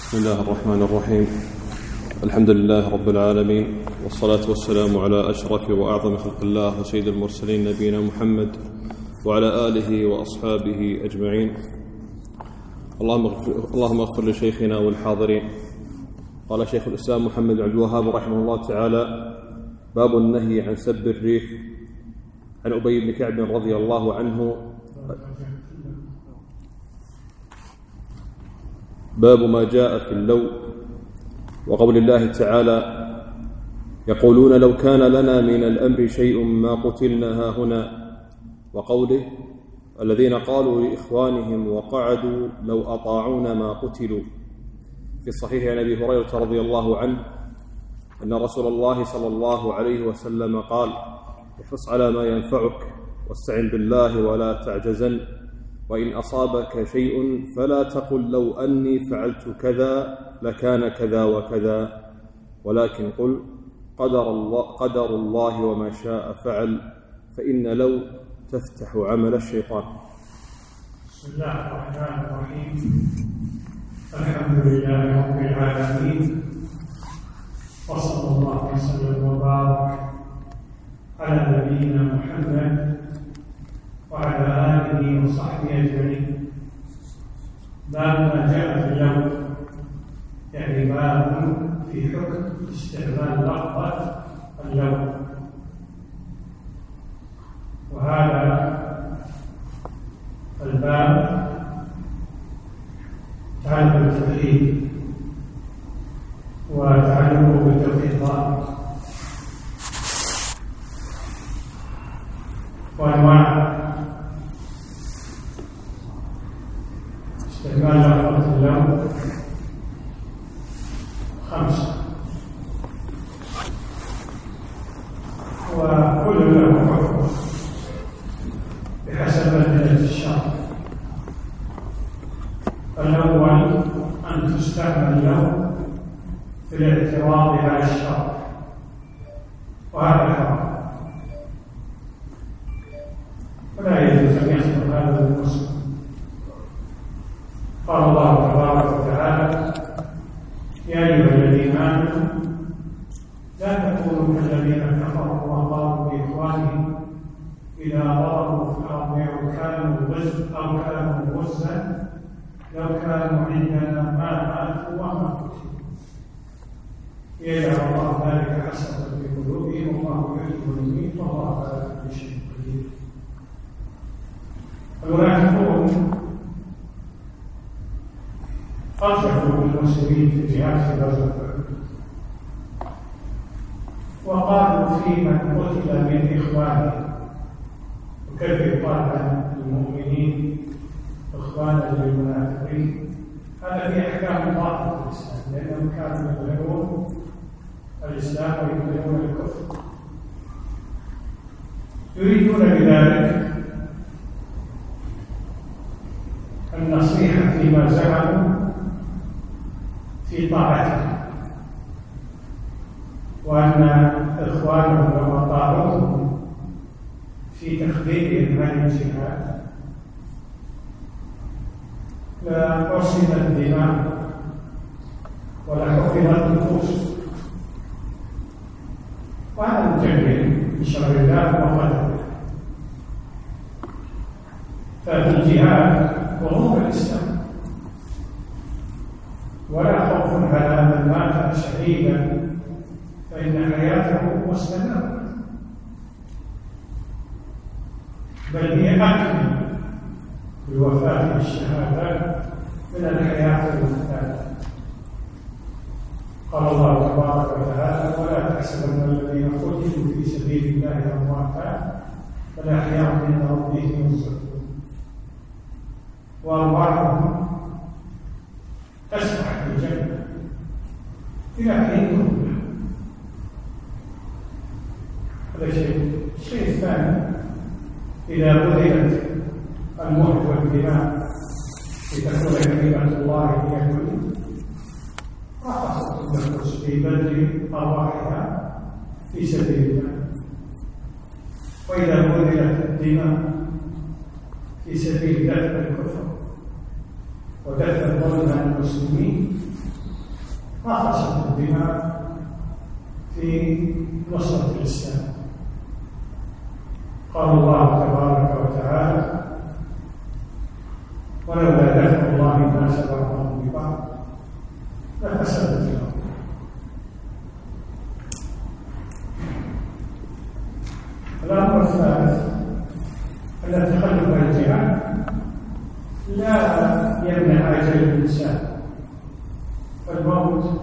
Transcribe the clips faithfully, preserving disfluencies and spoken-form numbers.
بسم الله الرحمن الرحيم. الحمد لله رب العالمين، والصلاة والسلام على أشرف وأعظم خلق الله وسيد المرسلين نبينا محمد وعلى آله وأصحابه أجمعين. اللهم اغفر, اللهم اغفر لشيخنا والحاضرين. قال شيخ الإسلام محمد بن عبد الوهاب رحمه الله تعالى: باب النهي عن سب الريح. عن أبي بن كعب رضي الله عنه: باب ما جاء في اللو. وقول الله تعالى: يقولون لو كان لنا من الأمر شيء ما قتلنا هاهنا. وقوله: الذين قالوا لإخوانهم وقعدوا لو أطاعونا ما قتلوا. في الصحيح عن أبي هريرة رضي الله عنه أن رسول الله صلى الله عليه وسلم قال: احرص على ما ينفعك واستعن بالله ولا تعجزن، وإن أصابك شيء فلا تقل لو أني فعلت كذا لكان كذا وكذا، ولكن قل قدر الله, قدر الله وما شاء فعل، فإن لو تفتح عمل الشيطان. بسم الله الرحمن الرحيم. الحمد لله رب العالمين، وصلى الله وسلم وبارك على نبينا محمد وعلى آله وصحبه أجمعين. باب ما جاء في اللو، يعني باب في حكم استعمال لفظة اللو. وهذا الباب تعلق بالتوحيد وتعلقه بالتوحيد الظاهر وأنواع استعمال لفظة اللو خمسة، وكل له حكم بحسب منزلة الشرع. الأول أن تستعمل اللو في الاعتراض على الشرع، وهذا حرام، ولا يجوز أن يصدر هذا المسلم. قال الله تبارك وتعالى: يا أيها الذين آمنوا لا تكونوا كالذين كفروا وقالوا لإخوانهم إذا ضربوا في الأرض أو كانوا غزا أو كانوا غزا لو كانوا عندنا ما ماتوا وما قتلوا يجعل الله ذلك حسرة في قلوبهم والله يحب الميت والله على كل شيء قدير. المنافقون قتلوا بالمسلمين في جهاد في غزوة أحد، وقالوا في من قتل من إخوانه. وكيف يقال عن المؤمنين إخوانا للمنافقين؟ هذا في أحكام باطلة في الإسلام، لأنهم كانوا يظهرون الإسلام ويظهرون الكفر. يريدون بذلك النصيحة فيما زعموا في طاعته، وأن إخوانهم لو أطاعوهم في تخذيلهم عن الجهاد لحسنت الدماء ولحفظت النفوس، وهذا مجرم بشرع الله وقدره. ففي الجهاد ظهور الإسلام، ولا خوف على من مات شهيدا فإن حياته مستمرة، بل هي أكمل بالوفاة بالشهادة من الحياة المحتاجة. قال الله تبارك وتعالى: ولا تحسبن الذين قتلوا في سبيل الله أمواتا بل أحياء عند ربهم يرزقون. وأرواحهم تسبح في الجنة إلى حين. هذا شيء. الشيء الثاني: إذا بذلت الموت والدماء لتكون كلمة الله هي الكل، رخصت النفوس في بذل أرواحها في سبيل الله. وإذا بذلت الدماء في سبيل دفع الكفر ودفع الظلم عن المسلمين رخصت الدماء في نصرة الإسلام. قال الله تبارك وتعالى: ولولا دفع الله الناس بعضهم ببعض لفسدت الأرض. الأمر الثالث أن التخلف عن الجهاد لا يمنع أجل الإنسان، فالموت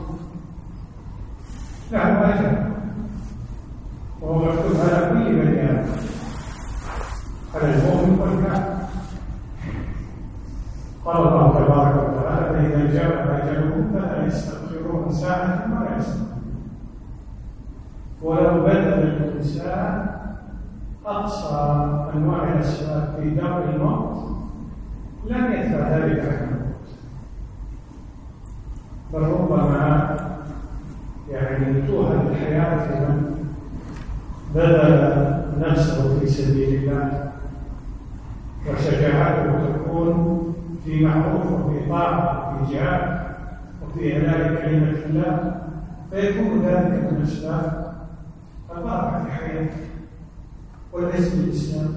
له أجل وهو مكتوب على كل بني آدم، على المؤمن والكافر. قال الله تبارك وتعالى: فإذا جاء أجلهم فلا يستغفرون ساعة ولا يستغفرون. ولو بذل الإنسان أقصى أنواع الأسباب في دار الموت لم يدفع ذلك عن الموت، بل ربما يعني توهب الحياة لمن بذل نفسه في سبيل الله، وشجاعته تكون في معروف وفي طاعة وفي جهاد وفي إعلاء كلمة الله، فيكون ذلك من أسباب البركة في حياته والعز بالإسلام،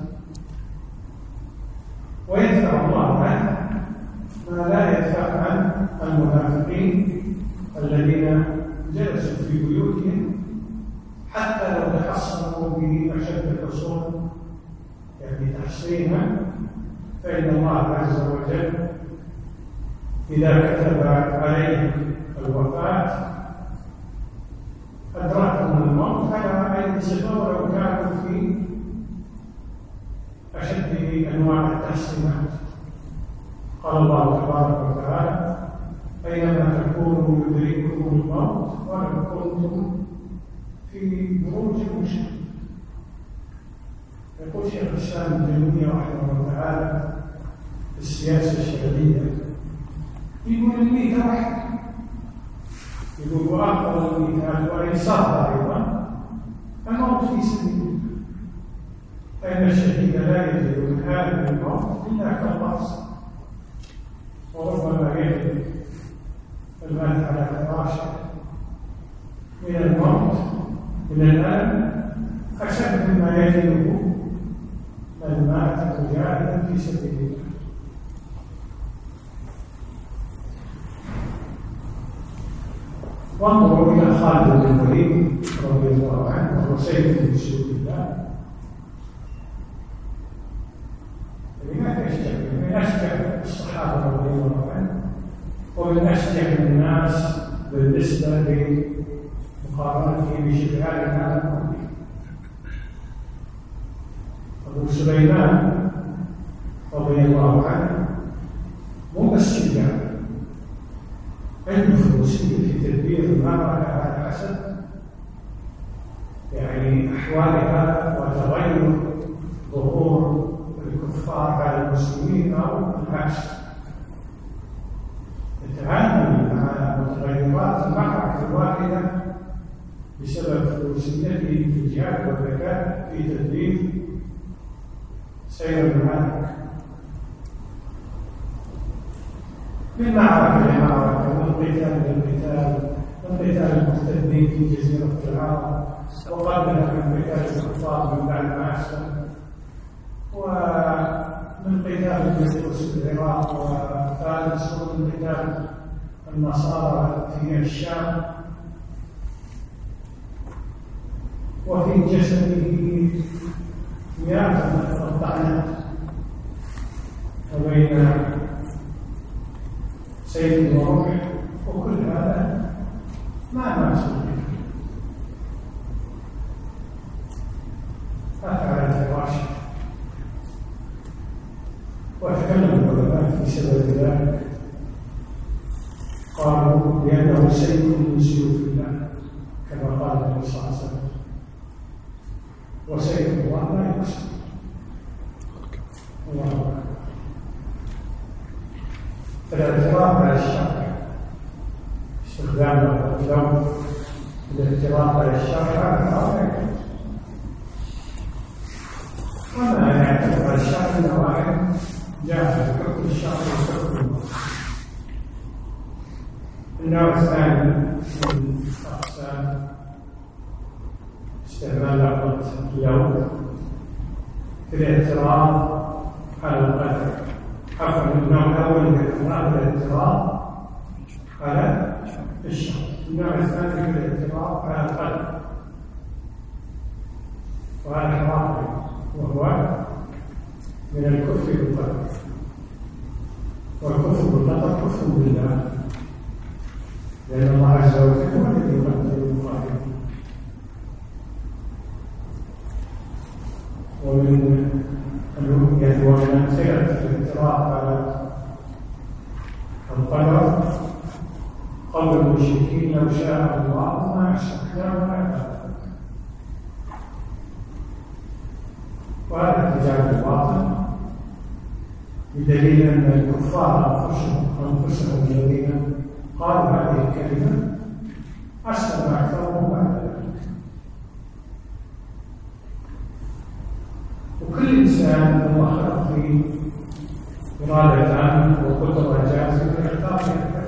ويدفع الله عنه ما لا يدفع عن المنافقين الذين جلسوا في بيوتهم حتى لو تحصنوا بأشد الحصون يعني تحصينا، فإن الله عز وجل إذا كتب عليهم الوفاة أدركهم الموت على أي صفة ولو كانوا في أشد أنواع التحصينات. قال الله تبارك وتعالى: أينما تكونوا يدرككم الموت ولو كنتم في بروج مشركة. يقول شيخ الإسلام ابن تيمية رحمه الله تعالى في السياسة الشرعية، يقول الميتة واحدة، يقول وأفضل الميتات وإن صار أيضا الموت في سبيل الله، فإن الشهيد لا يجد من هذا الموت إلا كالرأس، وربما يجد المات على فراشه من الموت من الألم أشد مما يجده من مات مجاهدا في سبيل الله. وانظروا إلى خالد بن الوليد رضي الله عنه وهو سيف من سيوف الله، لماذا يشجع؟ من أشجع الصحابة رضي الله عنهم ومن أشجع الناس بالنسبة لمقارنته بشجعان العالم. أبو سليمان رضي الله عنه مو بس شجاع، عنده فروسية في تدبير المعركة على حسب يعني أحوالها وتغير ظهور الكفار على المسلمين أو العكس، يتعامل مع متغيرات المعركة الواحدة بسبب فروسيته في الجهاد والذكاء في تدبير سير المعارك من معركة لمعركة، من قتال لقتال، من قتال المرتدين في جزيرة العرب، وقبلها من قتال الكفار من بعد ما أسلم، ومن قتال الجيوش في العراق وفارس، ومن قتال النصارى في الشام، وفي جسده مئات الطعنات، وبين سيف ورمح، وكل هذا ما ناس أفعل الفراش. وتكلم العلماء في سبب ذلك، قالوا لأنه سيف من سيوف الله كما قال النبي صلى الله عليه وسلم، وسيف الله لا يكسر. الله أكبر. فالاعتراف على الشرع، استخدام اللفظ الاعتراف على الشرع هذا وما يعترف على الشرع إلا واحد جاهل حكم الشرع وحكم الله. النوع الثاني من أقسام استعمال لفظة لو في الاعتراض على القدر. عفوا، النوع الأول من الاعتراض الاعتراض على الشرع، النوع الثاني في الاعتراض على القدر وعلى الحرام، وهو من الكفر بالقدر. والكفر بالقدر كفر بالله، لأن الله عز وجل هو الذي يقدر المقادير. ومن الأمنية ومن أمثلة الاعتراض على القدر قول المشركين لو شاء الله ما أشركنا ولا أعبدنا. وهذا احتجاج الباطل بدليل أن الكفار أنفسهم أنفسهم الذين قالوا هذه الكلمة أسلم أكثرهم بعد ذلك. وكل إنسان الله خلق فيه إرادة تامة وقدرة جازمة يختار فيها،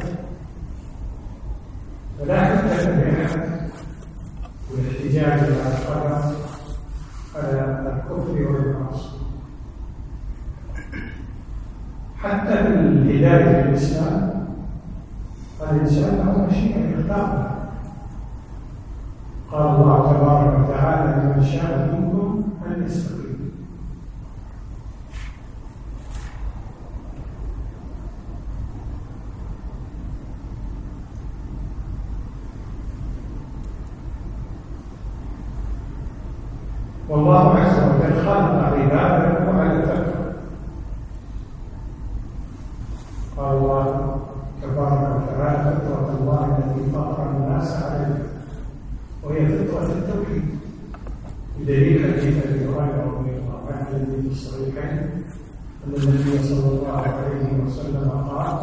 ولكن تبعها والاحتجاج على القدر على الكفر والمعاصي. حتى في الهداية الإسلام الإنسان له مشيئة يختارها. قال الله تبارك وتعالى لمن شاء منكم أن يستقيم. والله عز وجل خلق عباده على الفطرة. قال الله تبارك وتعالى فطرة الله التي فطر الناس عليها وهي فطرة التوحيد، بدليل حديث ابي هريره رضي الله عنه الذي في الصحيحين ان النبي صلى الله عليه وسلم قال: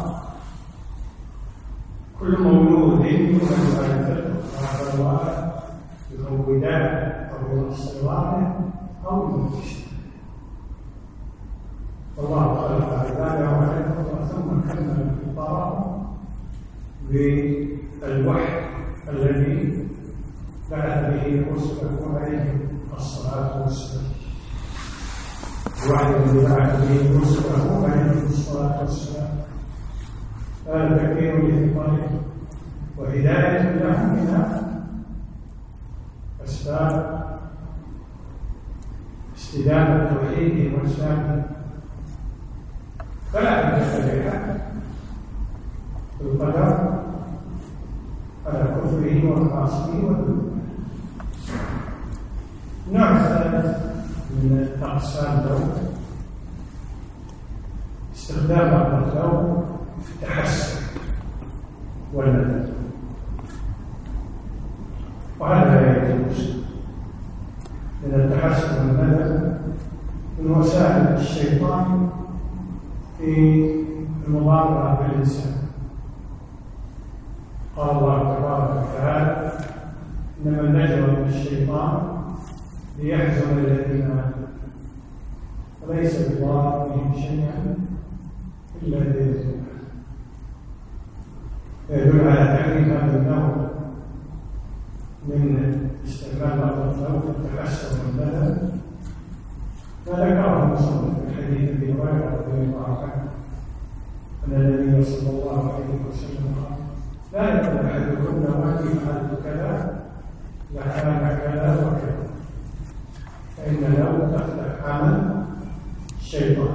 كل مولود يولد على الفطرة، وهذا الله يزودان او ينصرانه او يموتشان. والله خلق عباده على الفطرة ثم كمل الفطرة بالوحي الذي بعث به رسله عليهم الصلاة والسلام. الوحي الذي بعث به رسله عليهم الصلاة والسلام هذا تكبير لفطرهم وهداية لهم إلى أسباب استدامة التوحيد وإسلامه. فلا تتبع القدر على كفره ومعاصيه وذنوبه. النوع الثالث من أقسام اللوم استخدام اللوم في التحسن والندم، وهذا لا يجوز، لأن التحسن والندم من وسائل الشيطان في المضاربة بالإنسان. قال الله تبارك وتعالى: إنما النجوى من الشيطان ليحزن الذين آمنوا وليس بضارهم شيئا إلا بإذن الله. يدل على تحريم هذا النوع من استعمال بعض الفرق التحسن والندم ما ذكره المصنف في حديث ابي هريره رضي الله عنه ان النبي صلى الله عليه وسلم قال: لا يكون احدكم لو اني فعلت كذا لكان كذا وكذا، فان لو تفتح عمل الشيطان.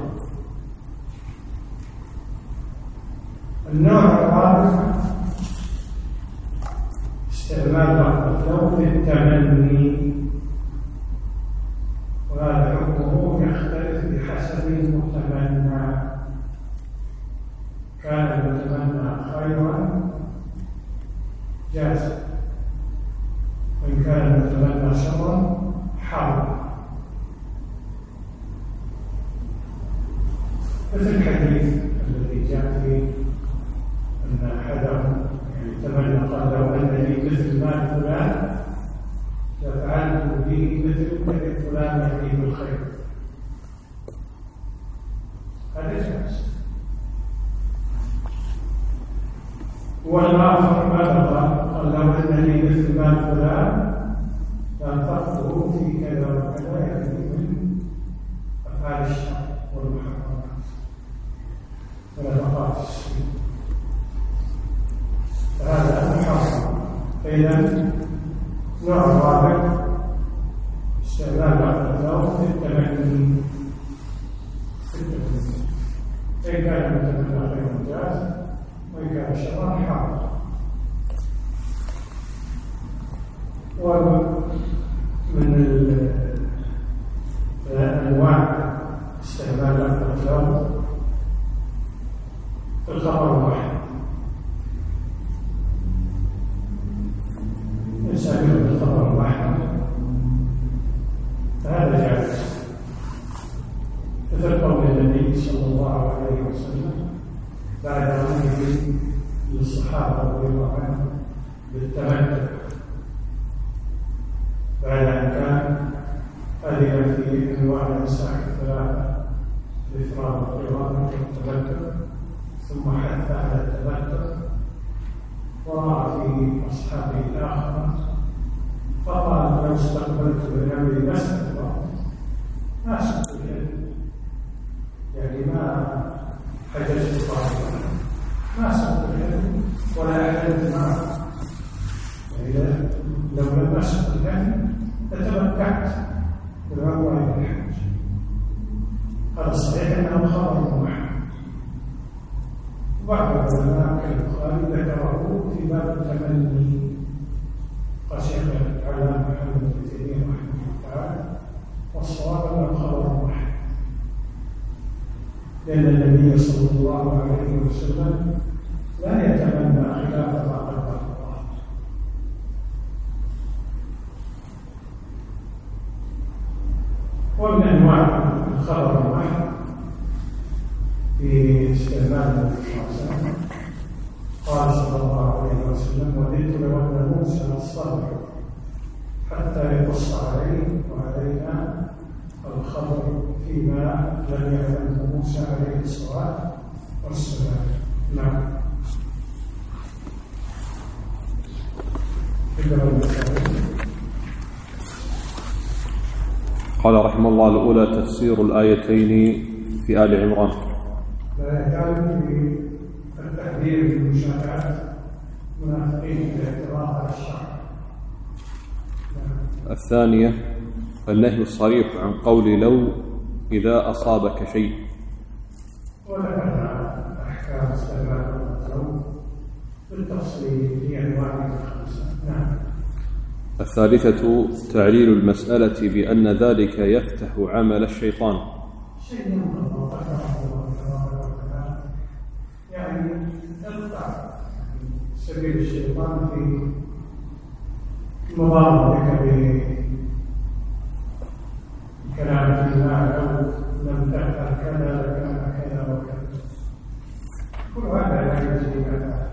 النوع الرابع استعمال بعض اللوم في التمني، وهذا حكمه يختلف بحسب المتمنى. كان المتمنى خيرا جاز، وإن كان المتمنى شرا حرام. مثل الحديث الذي جاء فيه أن أحدهم تمنى قال: لو أن لي مثل مال فلان لفعلت به مثل مثل فلان يأتيه بالخير. هذا جائز. والآخر بلغ قال لو أنني مثل مال فلان لأنفقته في كذا وكذا، يعني من أفعال الشر والمحرمات ونفقات السوء، فهذا محرم. فإذا نوع رابع استعمال بعض الأفلام في التمني في التمني، إن كان المتمنى غير مجاز وإن كان شرعا حرام. ومن أنواع استعمال الأفلام في الخبر الواحد، يستعمل الخبر الواحد، فهذا جائز، مثل قول النبي صلى الله عليه وسلم بعد أمره للصحابة رضي الله عنهم بالتمتع بعد أن كان أذن في أنواع المساحة الثلاثة الإفراد والقران والتمتع، ثم حث على التمتع ورأى في أصحابه الآخر فقال لو استقبلت بأمري ما استقبلت ما استقبلت، يعني ما حجزت طالبا ما استقبلت ولا أحدث معه، يعني لو لم أستقبلت لتمتعت بالعمرة إلى الحج. هذا صحيح أنه خبر محمد. بعض العلماء كالبخاري ذكره في باب التمني، قال شيخ العلامة محمد بن تيمية رحمه الله تعالى، والصواب أنه خبر واحد، لأن النبي صلى الله عليه وسلم لا يتمنى خلاف ما قدر الله. ومن أنواع الخبر الواحد في استعمال النبي صلى الله عليه وسلم قال صلى الله عليه وسلم: وددت لو أن موسى الصبر حتى يقص عليه وعلينا الخبر فيما لم يعلمه موسى عليه الصلاة والسلام. نعم. قال رحمه الله: الأولى تفسير الآيتين في آل عمران. لا يزال في التحذير من مشاهدات المنافقين في الاعتراض على الشرع. الثانية النهي الصريح عن قول لو إذا أصابك شيء. وذكرنا أحكام استعمال لو بالتفصيل في أنواعه الخمسة. نعم. الثالثة تعليل المسألة بأن ذلك يفتح عمل الشيطان. شيء من يعني يفتح سبيل الشيطان في مضاربك بكلام الله لو لم تفعل كذا لكان كذا وكذا. كل هذا لا يجري هذا،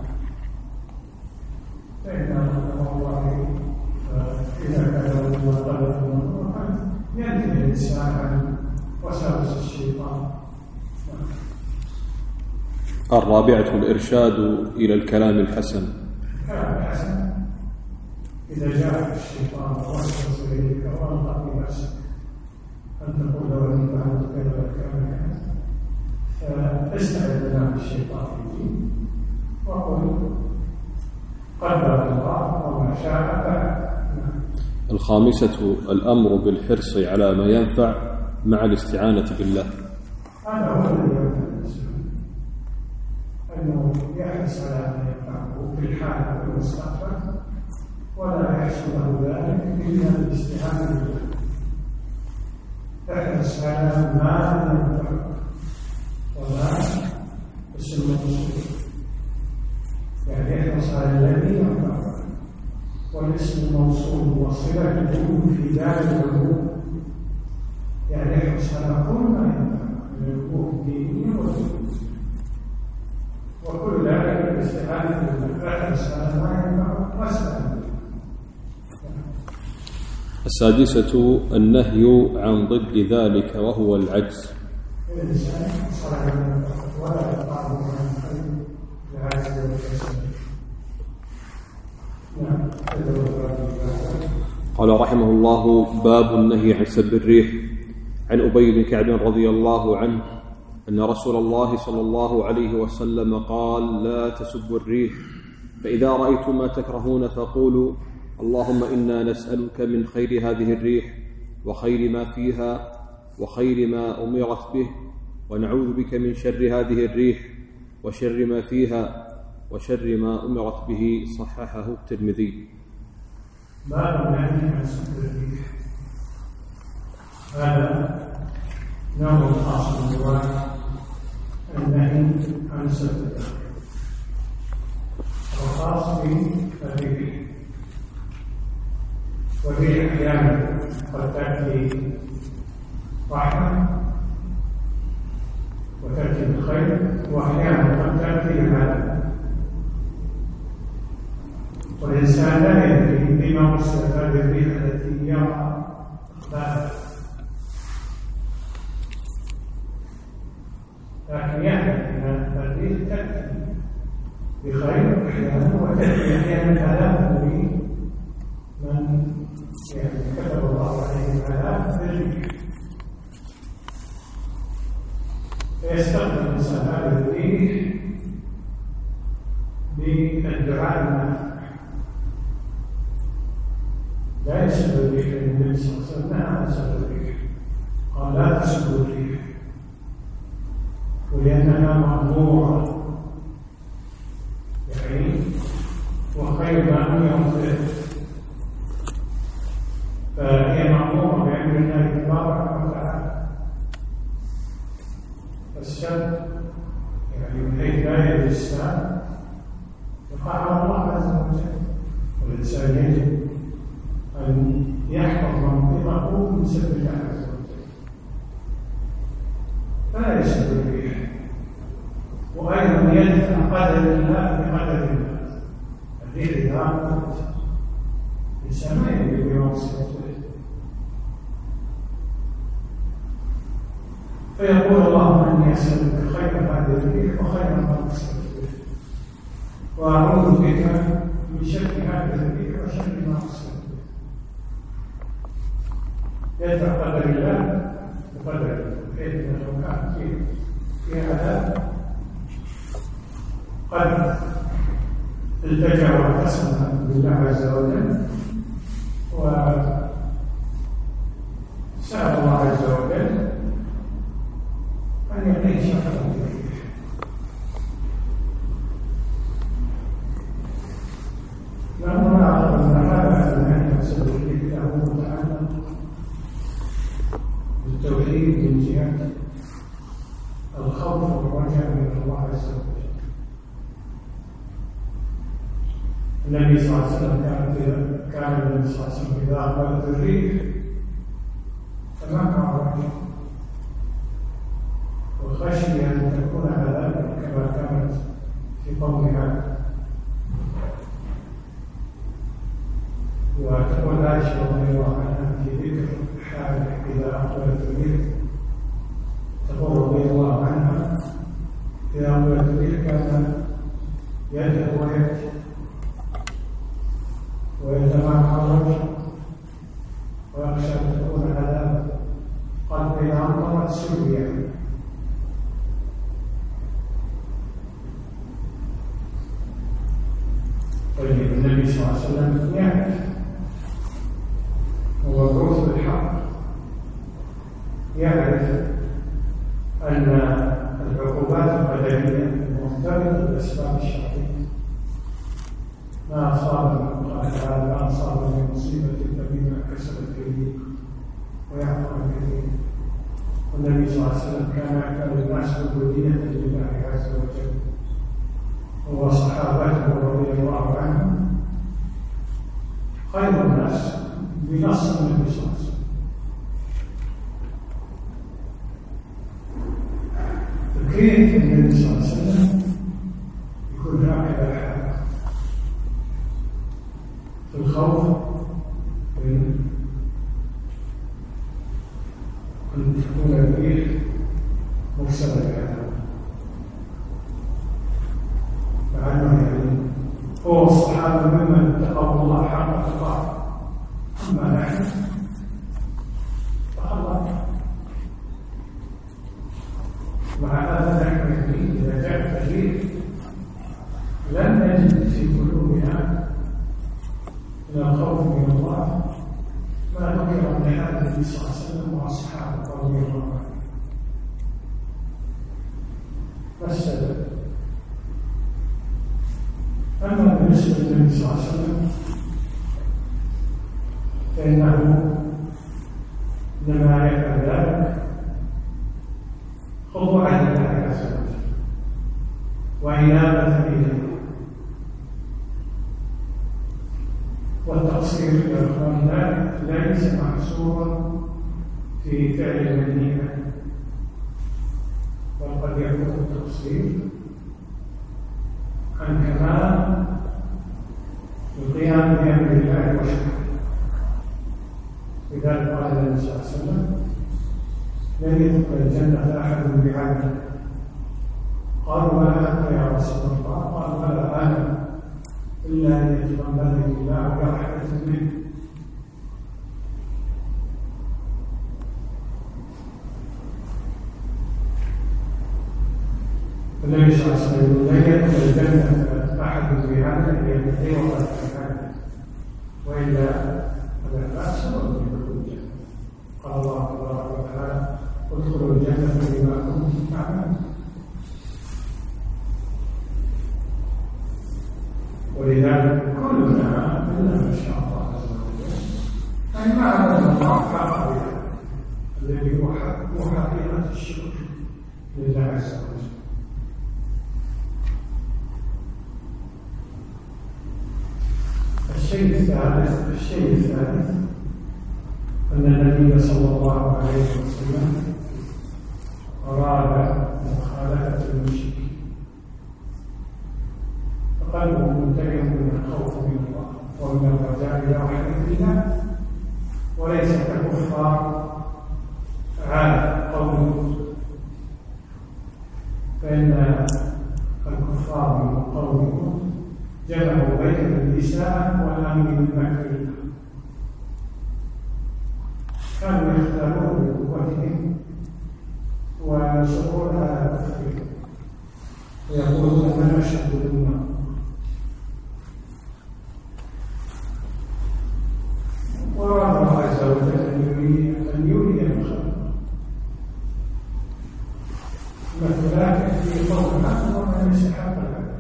فإن الله إذا كان الله طلب ينتهي الإنسان عن وساوس الشيطان. الرابعة الإرشاد إلى الكلام الحسن. الكلام الحسن إذا جاء الشيطان ووسوس إليك وألقى في نفسك أن تقول لو أني فعلت كذا وكذا فاستعذ بالله من الشيطان الرجيم وقل قدر الله وما شاء فعل. الخامسة الأمر بالحرص على ما ينفع مع الاستعانة بالله. هذا هو الذي ينفع الإنسان، أنه يحرص على ما ينفعه في الحال وفي المستقبل، ولا يحصل له ذلك إلا بالاستعانة بالله. احرص على ما ينفعك، وما اسم الموصول، يعني احرص على الذي ينفعك، والاسم الموصول وصلته في ذلك العموم، يعني احرص على كل ما ينفعك من الامور الدينيه والدنيا، وكل ذلك بالاستعانه بالله. احرص على ما ينفعك واستعن بالله. السادسة النهي عن ضد ذلك وهو العجز. الإنسان صار ولا يقع من الخير العجز والكسل، قال رحمه الله: باب النهي عن سب الريح. عن أبي بن كعب رضي الله عنه أن رسول الله صلى الله عليه وسلم قال: لا تسبوا الريح، فإذا رأيتم ما تكرهون فقولوا: اللهم إنا نسألك من خير هذه الريح وخير ما فيها وخير ما أمرت به، ونعوذ بك من شر هذه الريح وشر ما فيها وشر ما أمرت به. صححه الترمذي. باب النهي عن سب الريح. هذا نوع خاص من انواع النهي عن سب الريح، وخاص بالريح. والريح احيانا قد تاتي رحمه وتاتي بالخير، واحيانا قد تاتي بالعذاب، والإنسان لا يدري بما وصلت هذه الريح التي يرى أخبارها، لكن يعلم أن الريح تأتي بخير أحيانا وتأتي أحيانا عذاب من يعني كتب الله عليه العذاب بالريح، فيستخدم الإنسان هذه الريح بالدعاء النافع. لا يسب الريح، النبي صلى الله عليه وسلم نهى عن سب الريح، قال: لا تسبوا الريح، ولأنها مأمورة يعني وخير ما أمرت به، فهي مأمورة بأمر الله تبارك وتعالى. فالسب يعني من حيث لا يد الإسلام يقع الله عز وجل، والإنسان يجب أن يحفظ منطقه من سب الله عز وجل، فلا يسب الريح، وأيضا يدفع قدر الله بقدر الله. الريح إذا أمرت الإنسان ما يدري بما وصلت به، فيقول: اللهم إني أسألك خير هذه الريح وخير ما وصلت به، وأعوذ بك من شر هذه الريح وشر ما وصلت به. يدفع قدر الله بقدر الله، بحيث لو كان في في عذاب قد التجا واعتصم بالله عز وجل وسأل الله عز وجل أن يقيه شر هذه الريح. لأنه لا أعلم أن هذا النهي عن سب الريح له متعلق بالتوحيد من جهة الخوف والرجاء من الله عز وجل. النبي صلى الله عليه وسلم كان كان النبي صلى الله عليه وسلم إذا أقبلت الريح تمكن رجل وخشي أن تكون عذابا كما كانت في قومها. وتقول عائشة رضي الله عنها في ذكر حال إذا أقبلت الريح، تقول رضي الله عنها: إذا أقبلت الريح كان يذهب ويأتي ويتمعن ويخشى أن تكون عذابا، قال: إذا أمطرت سريا. طيب، النبي صلى الله عليه وسلم يعرف، هو مبعوث بالحق، يعرف أن العقوبات القدرية مرتبطة بالأسباب الشرعية. ما أصاب من قال تعالى: ما أصاب من مصيبة فبما كسبت أيديكم ويعفو عن كثير. والنبي صلى الله عليه وسلم كان يعتبر الناس عبودية لله عز وجل، وصحابته رضي الله عنهم خير الناس بنص النبي صلى الله عليه وسلم. فكيف النبي صلى الله عليه وسلم يكون هكذا حال في الخوف من أن تكون الريح مرسلة العذاب، مع أنه يعني هو الصحابة ممن اتقوا الله حق تقاه أما نحن فخلاص. مع هذا نحن إذا جاء التغيير لن نجد في قلوبنا من الخوف من الله ما ذكر من هذا النبي صلى الله عليه وسلم واصحابه رضي الله عنهم. ما السبب؟ اما بالنسبه للنبي صلى الله عليه وسلم فانه لما يفعل ذلك خضوعا لله عز وجل وإنابة إليه، والتقصير إلى إخوان ذلك ليس محصورا في فعل المدينة، بل قد يكون التقصير عن كمال القيام بأمر الله وشرعه. لذلك قال النبي صلى الله عليه وسلم: لن يدخل الجنة أحد بعمله. قالوا: ولا أنت يا رسول الله؟ قال: ولا أنا، إلا أن يتقبلني الله برحمة منه. النبي صلى الله عليه وسلم: لن يدخل الجنة أحد بعمله يبتغي وقد كان، وإلا فلا بأس ويدخل الجنة. قال الله تبارك وتعالى: ادخلوا الجنة بما كنتم تعملون. ولذلك كلنا إلا ما شاء الله عز وجل أي ما عبد الله حق بها، الذي هو حقيقة الشرك لله عز وجل. الشيء الثالث الشيء الثالث أن النبي صلى الله عليه وسلم أراد مخالفة المشركين، فقلبه ممتلئ من الخوف من الله ومن الرجاء إلى رحمة الله، وليس ككفار عاد قوم، فإن الكفار من قوم جمعوا بين الإساءة والأمن من مكر الله، كانوا يختارون بقوتهم ويصرون على كفرهم ويقولون: من أشد منا. وأراد الله عز وجل أن يولي من خلقه مثلات في قوم الحق ومن يستحق الحق.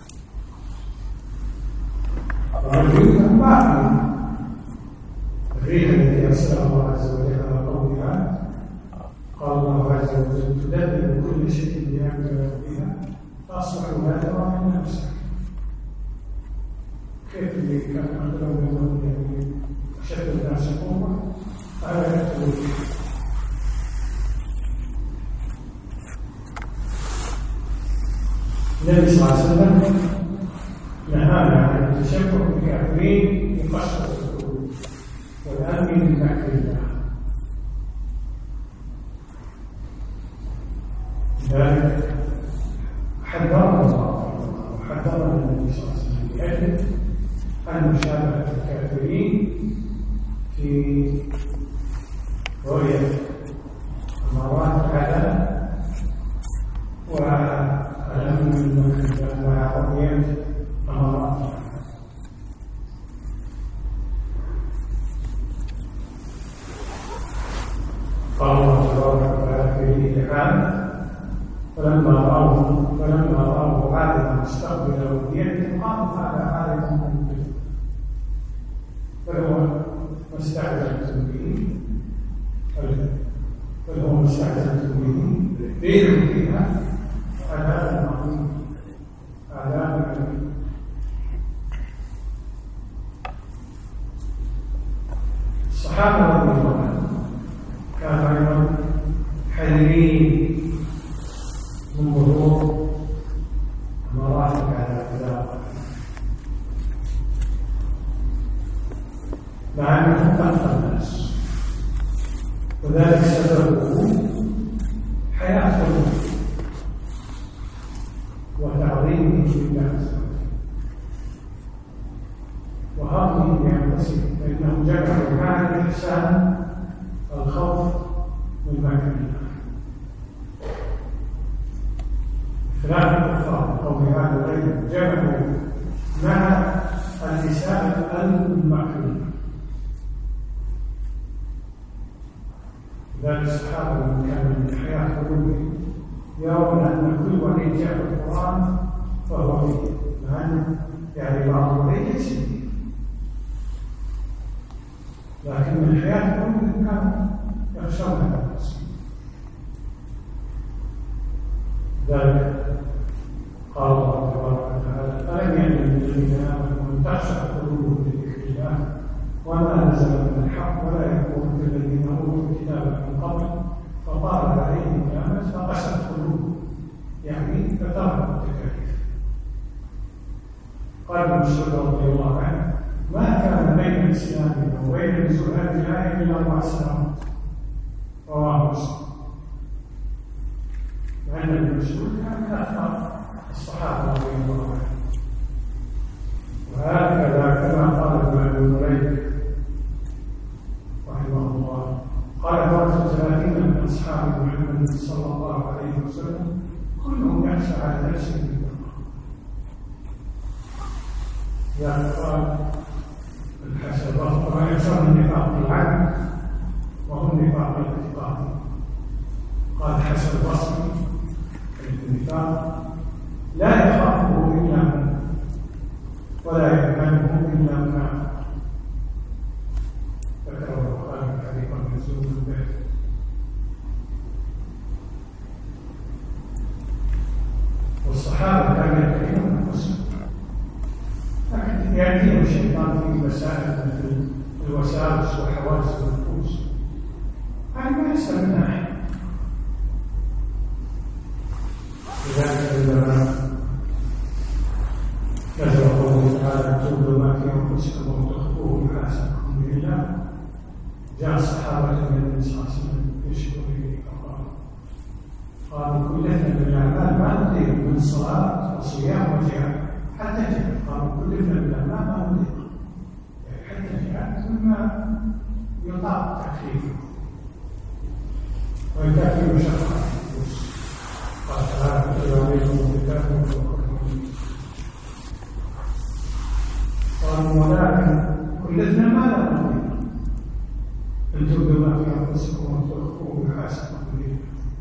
رجل باقي الريح التي أرسلها الله عز وجل على قوم عاد، قال الله عز وجل: تدبر كل شيء بأمر ربها فأصبحوا لا ترى منها مساكن. كيف اللي كان أخبره من يعني أشد الناس قوة هذا يكتب فيه. النبي صلى الله عليه وسلم نهانا عن التشبه بالكافرين بقسوة القلوب والأمن من مكر الله. لذلك حذرنا الله وحذرنا النبي صلى الله عليه وسلم بأجل عن مشابهة الكافرين في رؤية مرات العذاب والأمن من مكر الله مع رؤية أمارات. قال الله تبارك وتعالى في الإعلان: فلما رأوه فلما رأوه عارضا مستقبل أوديتهم قالوا هذا عارض ممطر، فهو ما استعجلتم به بل هو ما استعجلتم به ريح فيها عذاب عظيم عذاب أليم. الصحابة رضي الله عنهم كانوا أيضا حذرين من ظهور مراتب على العذاب، مع أنهم أخطر الناس، وذلك سببه حياتهم وتعظيمهم لله عز وجل. وهضمه بأنفسهم، فإنهم جمعوا مع الإحسان الخوف من مكر الله. خلاف الكفار قوم عاد وغيرهم جمعوا مع الإساءة المكر. لذلك الصحابة من كان من حياة قلوبهم يرون أن كل وحي جاء في القرآن فهو فيه، مع أن يعني بعض الوحي ليس فيه، لكن من حياة قلوبهم كانوا يخشون هذا القسم. ذلك قال الله تبارك وتعالى: ألم يأن للذين آمنوا أن تخشع قلوبهم لذكر الله وما نزل من الحق ولا يكونوا كالذين أوتوا الكتاب من قبل فطال عليهم الأمد فقست قلوبهم، يعني فتركوا التكاليف. قال ابن مسعود رضي الله عنه: ما كان بين الإسلام وبين نزول هذه الآية إلا أربع سنوات. رواه مسلم. مع أن ابن مسعود كان من أكثر الصحابة رضي الله عنهم. وهكذا كما قال ابن أبي مليك رحمه الله قال: فرد ثلاثين من أصحاب محمد صلى الله عليه وسلم كلهم يخشى على نفسه بالتقوى. يعني قال الحسن طبعا يخشون النفاق العام وهم نفاق الاعتقاد. قال الحسن البصري: النفاق لا يخافه إلا من ولا يأمنه إلا من ذكره البخاري تعليقا منسوبا به. والصحابة كانوا يكرهون أنفسهم، لكن يأتيهم الشيطان في مسائل مثل الوساوس وحواس النفوس، هذه ما يسأل منها أحد. لذلك عندما نزل قوله تعالى: تبدوا ما في أنفسكم وتخفوه يحاسبكم به الله، جاء الصحابة من النبي صلى الله عليه وسلم يشكو به فقال: قالوا كلفنا بالأعمال ما نطيق من صلاة وصيام وجهاد حتى جهاد. قالوا كلفنا بالأعمال ما نطيق، يعني حتى جهاد مما يطاق تكليفه وإن كان فيه مشقة. قال تعالى: كتب عليكم القتال وهو كره لكم. قالوا: ولكن كلفنا ما لا نطيق، أن تبدوا ما في أنفسكم وتخفوه يحاسبكم به.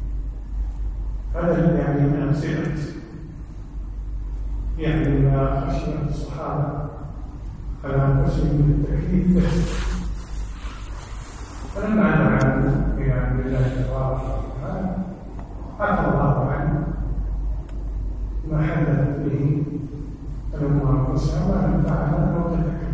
هذا يعني من أمثلة يعني ما خشية الصحابة على أنفسهم من التكليف به. فلما نعلم بأمر الله تبارك وتعالى عفى الله عنه ما حدثت به الأمور أنفسها ولم تعلم أو تتكلم.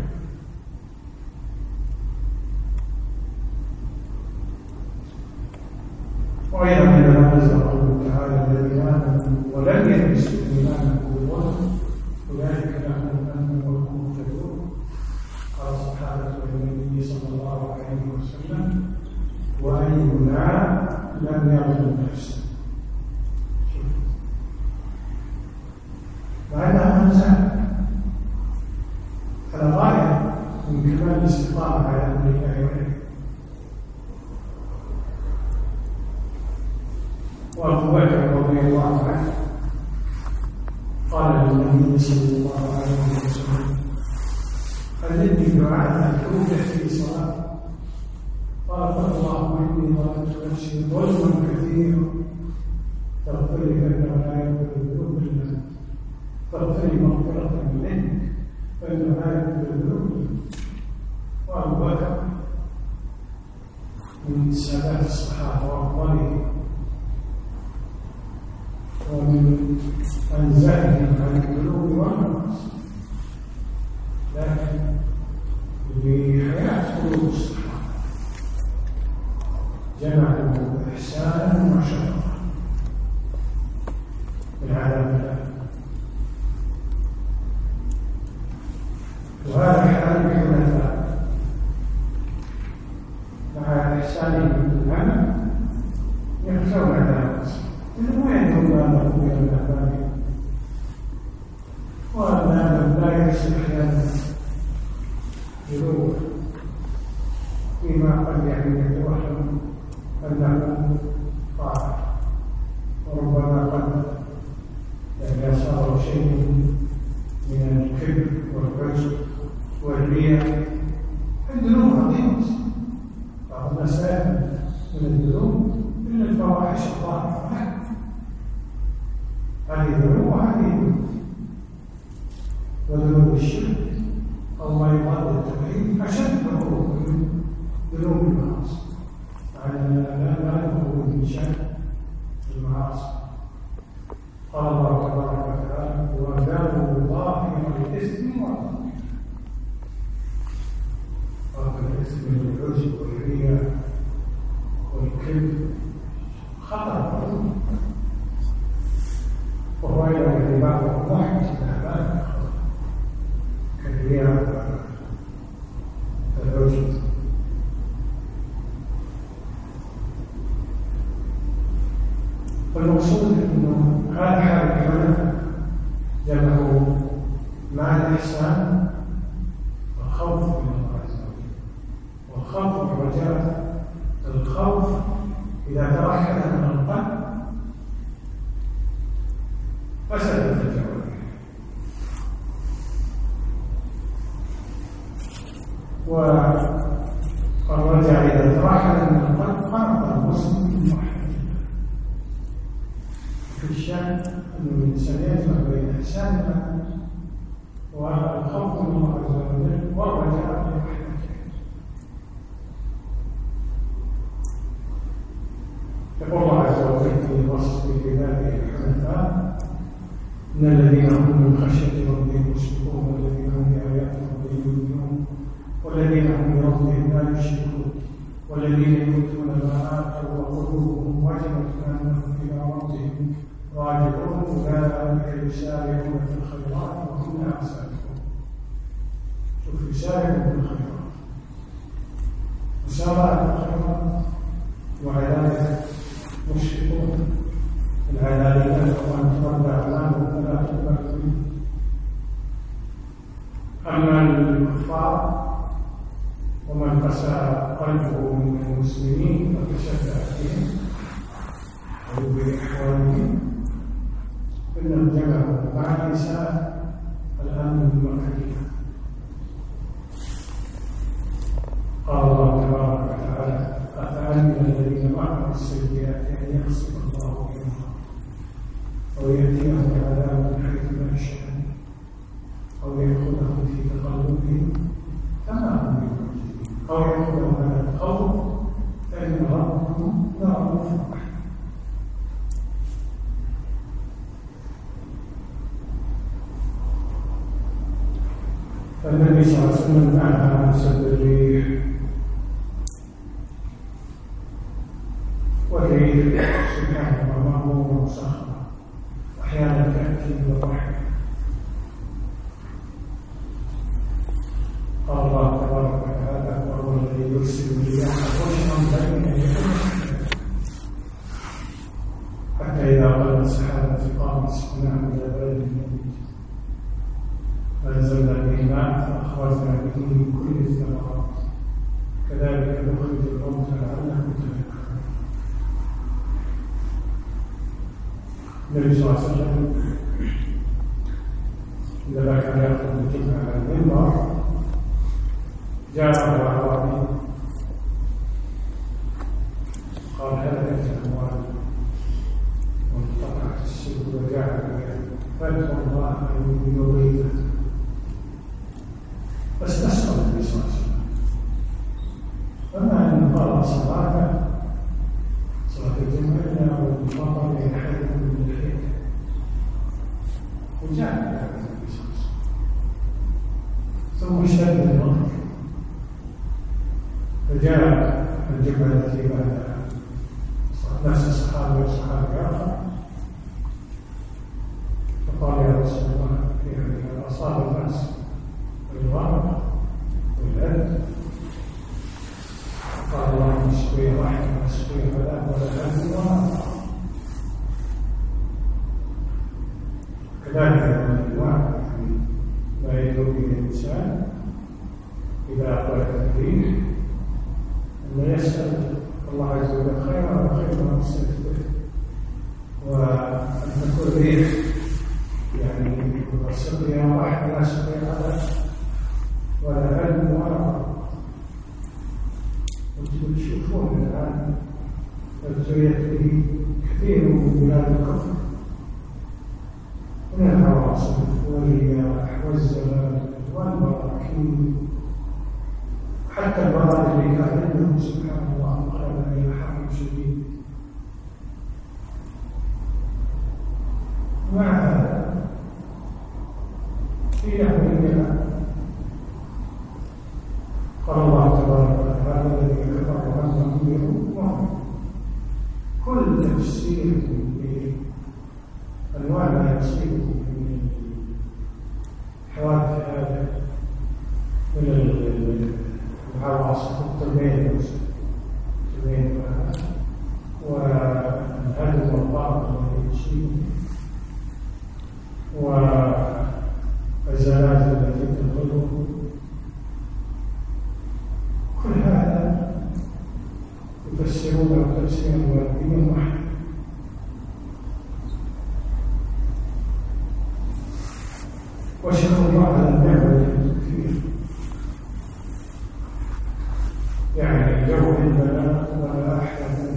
وأيضا عندما نزل قوله تعالى: الذين آمنوا ولم يلبسوا إيمانهم بظلم أولئك لهم الأمن وهم مهتدون. قال الصحابة للنبي صلى الله عليه وسلم: وأينا لم يظلم نفسه. وهذا أمر على غاية من كمال الاستقامة على أمر الله وعلمه. وأبو بكر رضي الله عنه قال للنبي صلى الله عليه وسلم: علمني دعاء أدعوك في صلاة. قال: اللهم إني ظلمت نفسي ظلما كثيرا فاغفر لي فإنه لا يغفر الذنوب إلا أنت، فاغفر لي مغفرة منك فإنه لا يغفر الذنوب إلا أنت. وأبو بكر من سادات الصحابة وأفضلهم ومن أنزعهم عن القلوب والنفس، لكن بحياة قلوب الصحابة جمعوا إحسانا وشفقة من عذاب الله. وهذا حال الحنفاء مع إحسانهم بالعمل يخشون عذاب الله، إنه ما يدعو الله إلى الأعمال، وأن لا يحسن أحيانا ذنوبه فيما قد يعني يتوهم أنه طاعة، وربما قد يعني صار شيء من الكبر والعجب والرياء. الذنوب عظيمة، بعض المسائل من الذنوب إلا الفواحش الظاهرة، هذه ذنوب وهذه ذنوب. وذنوب الشرك أو ما يضاد التوحيد أشد ذنوب من ذنوب المعاصي، يعني لا يخرج من شأن المعاصي. قال الله تبارك وتعالى: وذنوب الله من الإثم والظلم. قال الإثم والعجب والرياء والكذب خطر، وهو أيضا بعض واحد الأعمال كالرياء والعجب. والمقصود انه هذا حال العلماء جمعوا مع الاحسان والخوف من الله عز وجل، والخوف والرجاء. الخوف اذا توحد من القلب فسدت الجوارح، والرجاء اذا توحد من القلب فرق المسلم من واحد. في الشأن أن الإنسان يجمع بين إحساننا والخوف من الله عز وجل والرجاء في رحمته. يقول الله عز وجل في وصف عباده الحنفاء: إن الذين هم من خشية ربهم مشفقون والذين هم بآيات ربهم يؤمنون والذين هم بربهم لا يشركون والذين يؤتون ما آتوا وقلوبهم وجلة أنهم إلى ربهم راجعون أولئك يسارعون في الخيرات وهم لا يسارعون. شوف، يسارعون في الخيرات، مسارعة في الخيرات، وعلى مشفقون. العذاب الله وأن ترد أعمالهم فلا تقبل منه. أما الكفار ومن قسى قلبه من المسلمين وتشبع بهم أو بإخوانهم إنهم جمعوا مع النساء الأمن بالمكان. قال الله تبارك وتعالى: أفأمن الذين معهم السيئات أن يخسف الله بهم أو يأتيهم بعذاب من حيث لا يشاءون أو يأخذهم في تقلبهم كما هم بمعجزين أو يأخذهم على الخوف فإن ربهم لرؤوف رحيم. فالنبي صلى الله عليه وسلم نهى عن سب الريح، والريح سبحانه وتعالى مسخرة أحيانا تأتي بالرحمة. قال الله تبارك وتعالى: وهو الذي يرسل الرياح بشرا بين يديه حتى إذا قلت سحابا ثقالا سقناه إلى بلد ميت فأنزلنا به ماء فأخرجنا به من كل الثمرات كذلك نخرج الموتى لعلهم يتذكرون. النبي صلى الله عليه وسلم عندما كان يخطب الجمعة على المنبر جاءه أعرابي قال: هلكت الأموال وانقطعت السبل وجاء فادعوا الله أن يغيثه. فاستسقى النبي صلى الله عليه وسلم، فما أن قال صلاة صلاة الجمعة والمطر ينحرف من الحيط، وجاء النبي صلى الله عليه وسلم ثم اشتد المطر فجاء الجمعة التي بعدها نفس الصحابة والصحابة آخر فقال: يا رسول الله إذا أصاب الناس الغرق والأذى قال: اللهم اسقي رحمة واسقي فلا ولا أذى ولا. كذلك الواحد ما يدعو به الإنسان إذا أقبل التكليف أن يسأل الله عز وجل خيرا وخير ما استجد به، وأن تكون ريح يعني سقيا واحد لا سقيا هذا ولا علم ولا قرار. وانتم تشوفون الآن ابتليت به كثير من بلاد الكفر من العواصم والرياح والزلازل والبراكين، حتى البرد اللي كان عندهم سبحان الله انقلب الى حر شديد. مع هذا في أهل قال الله تبارك وتعالى الذين كفروا عنهم يؤمنون. كل تفسير بأنواع ما يصيبهم من حوادث هذا من العواصف الطبيعية والهدم والضرب الذي يصيبهم والزلازل التي تنقلهم، كل هذا يفسرونه تفسيرا واحدا واحدا. وشكر الله على النعمة الكثير، يعني جو عندنا ولا أحد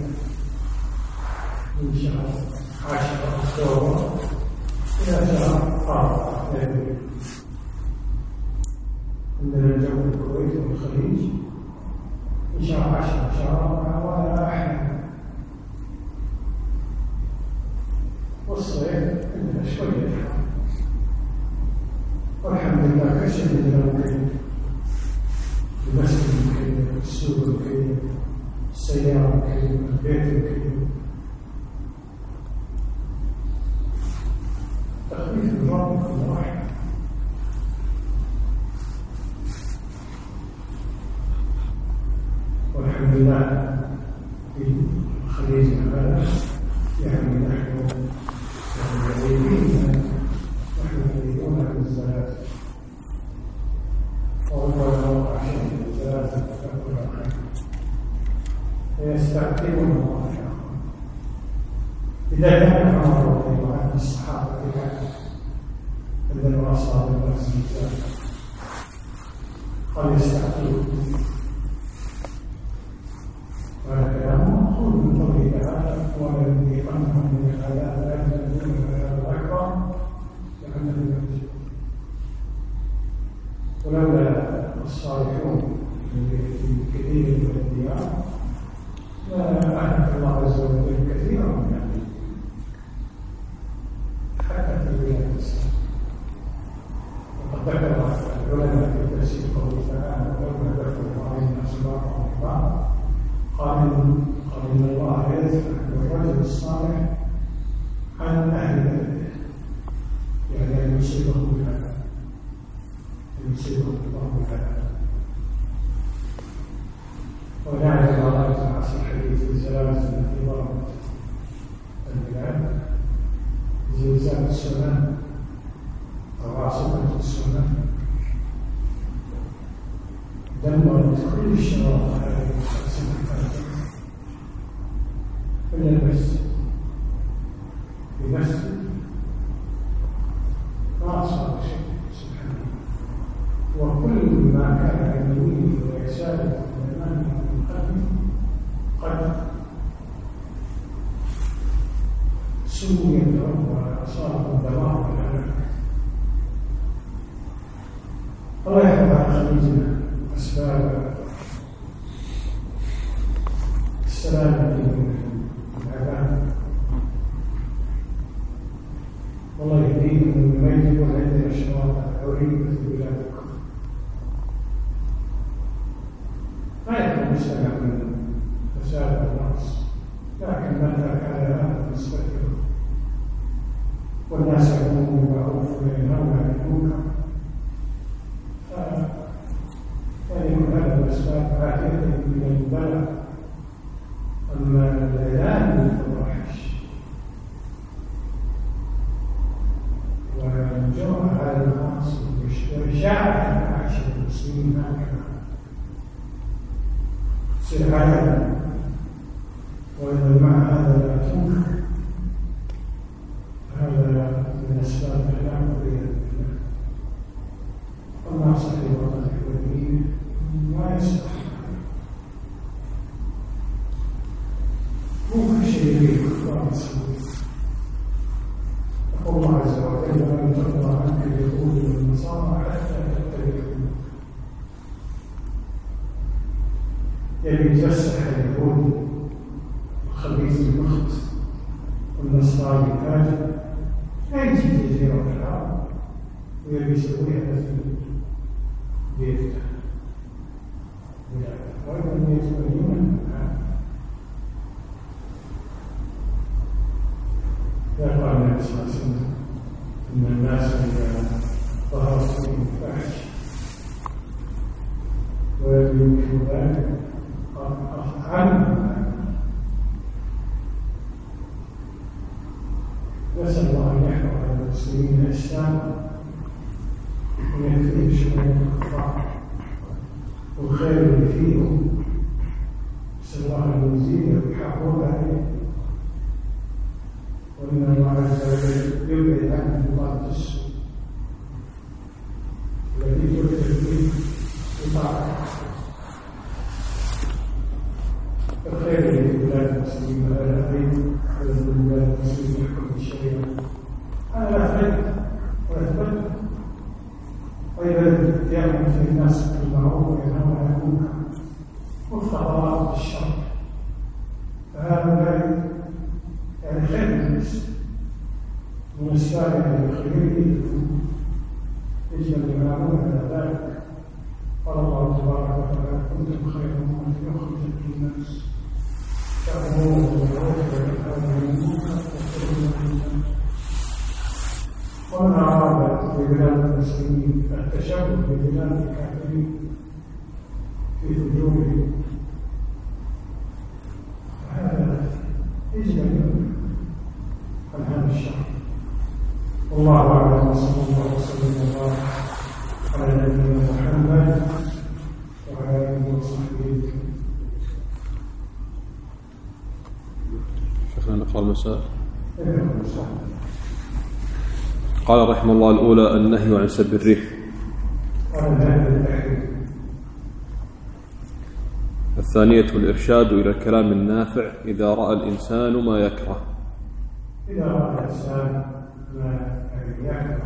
من شهر عشرة أكتوبر إلى شهر قارة عندنا جو في الكويت والخليج من شهر عشرة شهر ولا أحد. والصيف عندنا شوية حر والحمد لله كشف لنا مكيف، المسجد مكيف، السوق مكيف، السيارة مكيف، البيت مكيف. تخفيف الرب والراحة. والحمد لله في الخليج هذا يعني نحن بعيدين نحن بعيدون عن الزلازل، وربما وقع شيء من الزلازل فتأكل الخير فيستعتبون الله. إذا كان عمر رضي الله عنه الصحابة عندما أصاب الزلزال قال يستعتبون، وهذا كلام مأخوذ من قوله تعالى ولنذيقنهم من العذاب الأدنى دون العذاب الأكبر لعلهم يرجعون. ولولا الصالحون في كثير من الديار لأهلك الله عز وجل كثيرا من أهل حتى في بلاد الإسلام. وقد ذكر العلماء في تفسير قوله تعالى ولما دخلوا علينا صباحا وحبا قال إن الله يدفع بالرجل الصالح عن أهل بلده، يعني أن يصيبهم بالعذاب، أن يصيبهم الله بالعذاب. ونعلم الله تعالى حديث الزلازل التي ضربت البلاد، زلزال السنة أو عاصفة السنة دمرت كل الشوارع هذه السنة إلا المسجد. المسجد ما أصاب شيء سبحانه، وكل ما كان عن يمينه ويساره من أمامه ومن خلفه قد سوي الأرض وأصابه الدمار والهلاك. الله يحفظ على خليجنا أسباب السلامة من العذاب، والله يهديكم ويميز عندنا شواطئ عريبة في بلاد الكفر ما يكون مسلم من فساد الناس، لكن متى كان هذا نستغفر والناس يأمرون بالمعروف وينهون عن المنكر فيكون هذا الأسباب عادة من البلد. أما الإعلان بالفواحش وجرى على الناس وإشاعة الفواحش المسلمين هكذا تصير عادة، وإذا مع هذا لا تنكر، هذا من أسباب العبودية لله. والناصح لوطنه ودينه ما يصلح، مو كل شيء يريد الله يسويه. يقول الله عز وجل: لن ترضى عنك اليهود والنصارى حتى تتبع ملتهم. يبي يتفسح اليهود الخبيث المخت والنصراني الفاجر، لا يجي جزيرة في العالم ويبي يسويها في بيته، وأيضا يتبينون يقال النبي صلى الله عليه وسلم إن الناس إذا ظهرت فيهم الفحش ويمكن ذلك عنهم. نسأل الله أن يحفظ على المسلمين الإسلام ويكفيهم شرور الكفار والخير اللي فيهم. نسأل الله أن يزيد ويحفظ عليه، وإن الله عز وجل يبعد عنه الله السوء الذي يبعد فيه بطاعته. الخير في بلاد المسلمين ولا خير في بلاد المسلمين يحكم الشريعة، هذا لا خير ولا تبدل. وإذا يأمر في الناس بالمعروف وينهون عن المنكر والخطرات بالشر، فهذا يعني خير للناس من السابق للخير يجب أن يعلمون على ذلك. قال الله تبارك وتعالى: كنتم خير أمة أخرجت للناس تأمرون بالمعروف وتنهون عن المنكر وتؤمنون بالله. ومن أراد في بلاد المسلمين التشبه ببلاد الكافرين في فجورهم فهذا يجب أن عن هذا الشر. والله أعلم، وصلى الله وسلم وبارك على نبينا محمد وعلى آله وصحبه. شيخنا نقرأ المسائل. قال رحمه الله: الأولى النهي عن سب الريح. الثانية الإرشاد إلى الكلام النافع إذا رأى الإنسان ما يكره. إذا رأى الإنسان ما يكره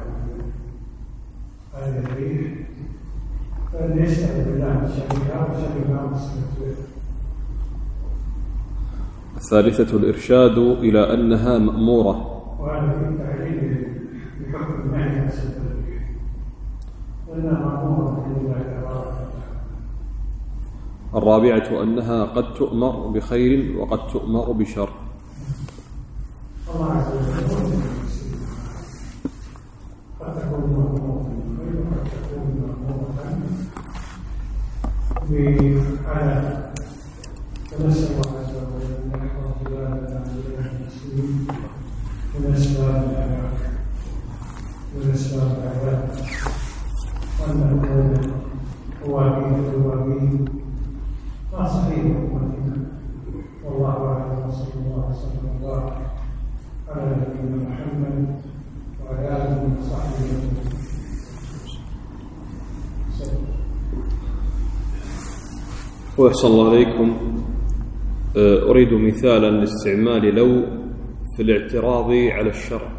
هذا الريح فليستعذ بالله من شرها وشر ما وصلت. الثالثة الإرشاد إلى أنها مأمورة. وهذا في تعليل بحكم النهي عن سب الريح، لأنها مأمورة لله تبارك وتعالى. الرابعة أنها قد تؤمر بخير وقد تؤمر بشر. الله عز وجل قد تكون مأمورة بالخير وقد تكون مأمورة على. فنسأل الله عز وجل أن يحفظ بلادنا وبلاد المسلمين من أسباب الهلاك من أسباب العذاب، وأن نكون توابين توابين ناصحين أمتنا. والله أعلم، وصلى الله وسلم وبارك على نبينا محمد وعلى آله وصحبه وسلم. وأحسن الله عليكم. أريد مثالا لاستعمال لو في الاعتراض على الشرع.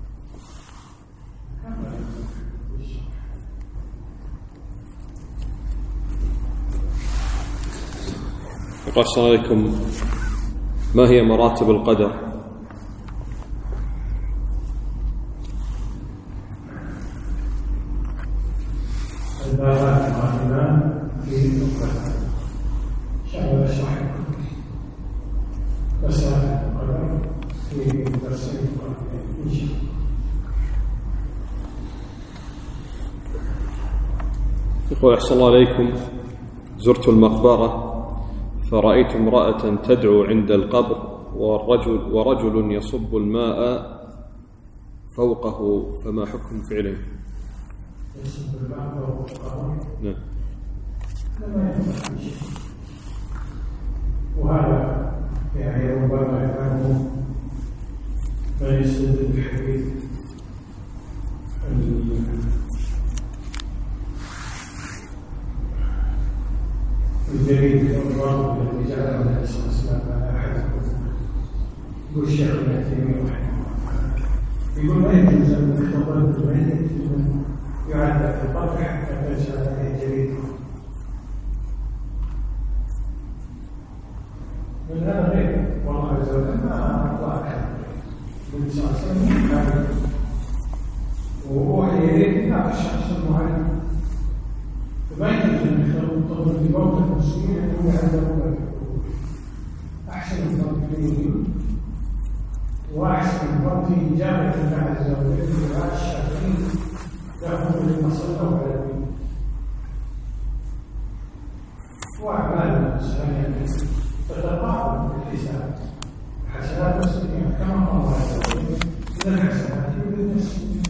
وأحسن عليكم: ما هي مراتب القدر؟ البابات القادمان في القدر شغل الشرح مسائل القدر في درسين إن شاء الله. يقول: أحسن الله عليكم، زرت المقبرة فرأيت امرأة تدعو عند القبر والرجل ورجل يصب الماء فوقه، فما حكم فعله؟ يصب الماء فوق القبر؟ نعم. الجريد والرابط الذي جعله النبي صلى الله عليه وسلم على أحد يقول الشيخ ابن تيمية رحمه الله يقول ما يجوز أن يختبر بالميت من يعذب في القبر حتى تنشأ عليه جريده. من هذا غير والله عز وجل ما أطلع النبي صلى الله عليه وسلم كان وهو يريد لا الشخص المعين فما يجوز أن يختبر بموت المسلمين أنهم يعذبون أحسن الظن وأحسن الظن في إجابة الله عز وجل دعاء الشافعين لهم لما صلوا على النبي وأعمال الإنسان تتقاطع بالحساب حسنات مسلمين كما قال الله عز وجل من الحسنات بالنسبة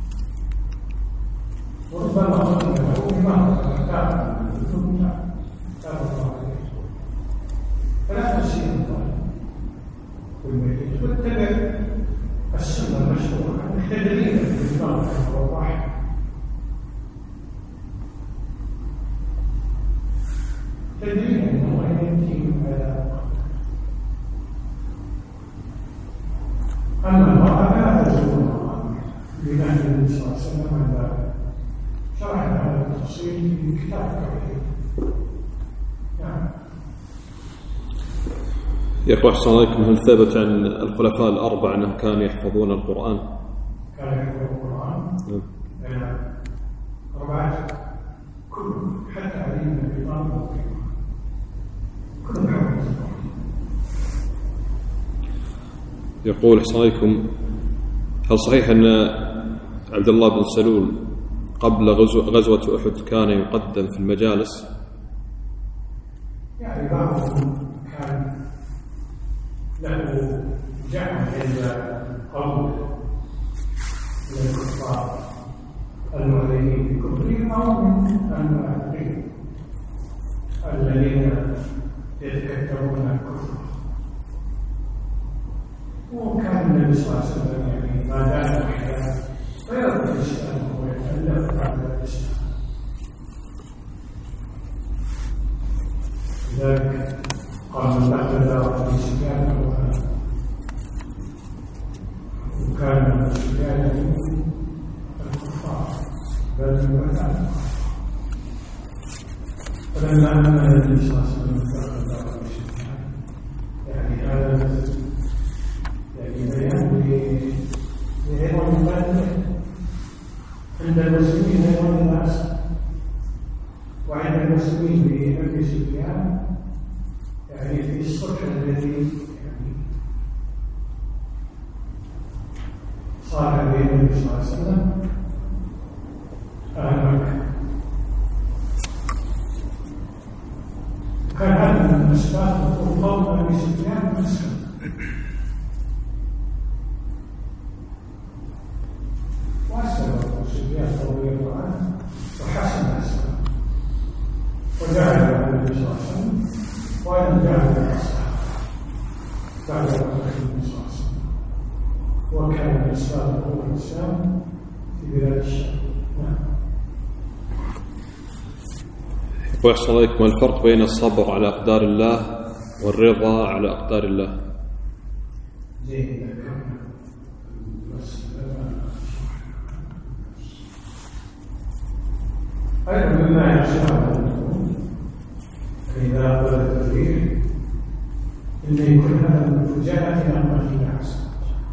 وربما قلنا له بما كان ثم تاب الله عليه فلا تسيء الظالم والميت واتبع السنة المشروعة محتدلين في الإمام والواحد تدرين أن الله يأتي على أما المرأة لا تزول المرأة لنهج النبي صلى الله عليه وسلم عن ذلك شرحنا هذا التفصيل في كتاب التوحيد. نعم. يقول أحسن عليكم هل ثبت عن الخلفاء الأربعة أنهم كانوا يحفظون القرآن؟ كانوا يحفظون القرآن؟ نعم. أربعة كلهم حتى علي بن أبي طالب كلهم يحفظون. يقول أحسن عليكم هل صحيح أن عبد الله بن سلول قبل غزو غزوة أحد كان يقدم في المجالس؟ يعني بعضهم كان له جمع عند قوم من الكفار المعلنين بكفرهم أو من المنافقين الذين يتكتمون الكفر. وكان النبي صلى الله عليه وسلم يعني ما دام الحياة فيرضى الإسلام ويتألف بعد الإسلام. لذلك قال من دخل دار أبي سفيان وكان سفيان من الكفار بل من الكفار. فلما أمن النبي صلى الله عليه وسلم دخل دار أبي سفيان يعني هذا يعني بيان لعظم البلد عند المسلمين عظم الناس وعند المسلمين بأبي سفيان يعني في الصلح الذي يعني صار بين النبي صلى الله عليه وسلم أهل مكة. كان هذا من الأسباب وقوم أبي سفيان مسلم وأسلم أبو سفيان رضي الله عنه وحسن أسلم وجعل النبي صلى الله عليه وسلم وأن جعل الأصحاب بعد وفاة النبي صلى الله عليه وسلم وكان الإسلام هو الإسلام في بلاد الشام. نعم. ويحصل عليكم الفرق بين الصبر على أقدار الله والرضا على أقدار الله؟ زين أيضا مما يحصل إذا قال التفكير إن يكون هذا من فجاءة أمر الله عز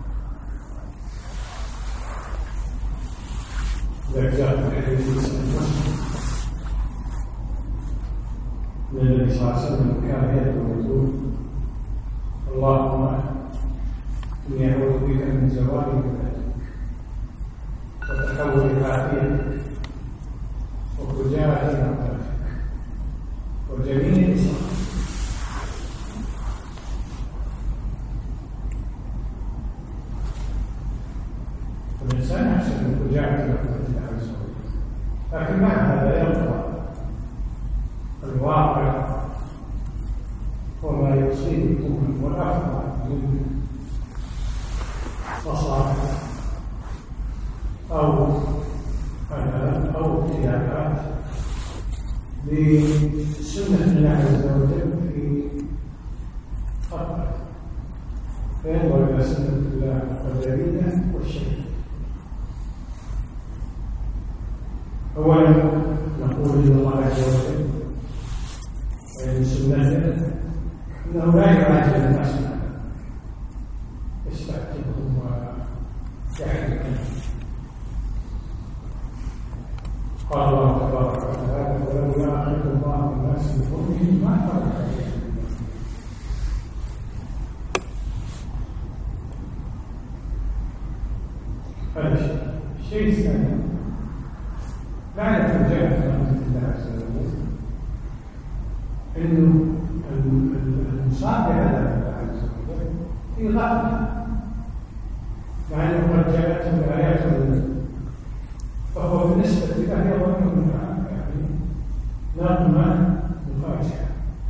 وجل. إذا جاء الحديث المسلم من النبي صلى الله عليه وسلم كان يدعو ويقول اللهم إني أعوذ بك من زوال نعمتك وتحول عافيتك وفجاءة نعمتك وجميع صحتك. الإنسان يحسن من فجاءة نعمة الله عز وجل لكن مع هذا يبقى الواقع وما يصيبكم والأفضل من مصائب أو أو اختلافات لسنة الله عز وجل في خلقه، فينظر إلى سنة الله القدرية والشرعية. أولا نقول إن الله عز وجل ومن سنته أنه لا يعاجل الناس يستعجلهم ويحرمهم. قال الله تبارك وتعالى: ولو يؤاخذ الله الناس بظلمهم ما ترك عليهم. هذا شيء. الشيء الثاني بعد ترجمة الله عز وجل إنه المصاب بهذا الله عز وجل في غفلة، مع أنه قد جاءته الآيات فهو بالنسبة له يظن يعني نغمة مفاجئة،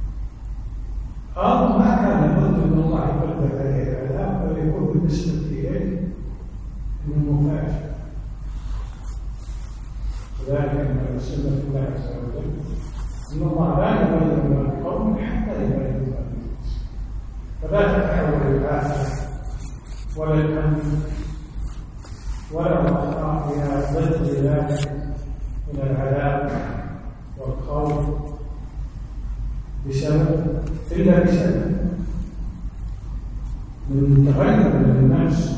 أو ما كان يظن أن الله يقدر عليه العذاب بل يكون بالنسبة إليه أنه مفاجئ. وذلك أن سنة الله عز وجل أن الله لا يغير ما بقوم حتى يغير ما بنفسه، فلا تتحول العافية ولا الهم ولا الأخطاء إلى ضد ذلك من العذاب والخوف بسبب إلا بسبب من تغير من الناس.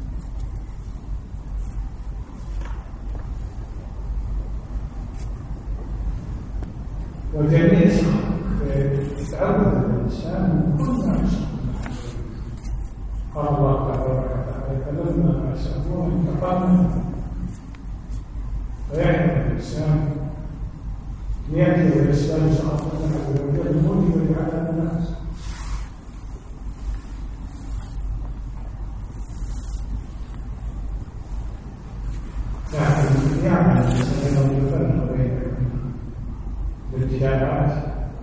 وجميع تعود الإنسان من كل ما يسمع. قال الله تبارك وتعالى: فلما أسألوه انتقمنا. فيحمل الإنسان ليأتي الإسلام سخط الله عز وجل الملك على الناس. لكن يعمل الإنسان أن يفرق بين الابتلاءات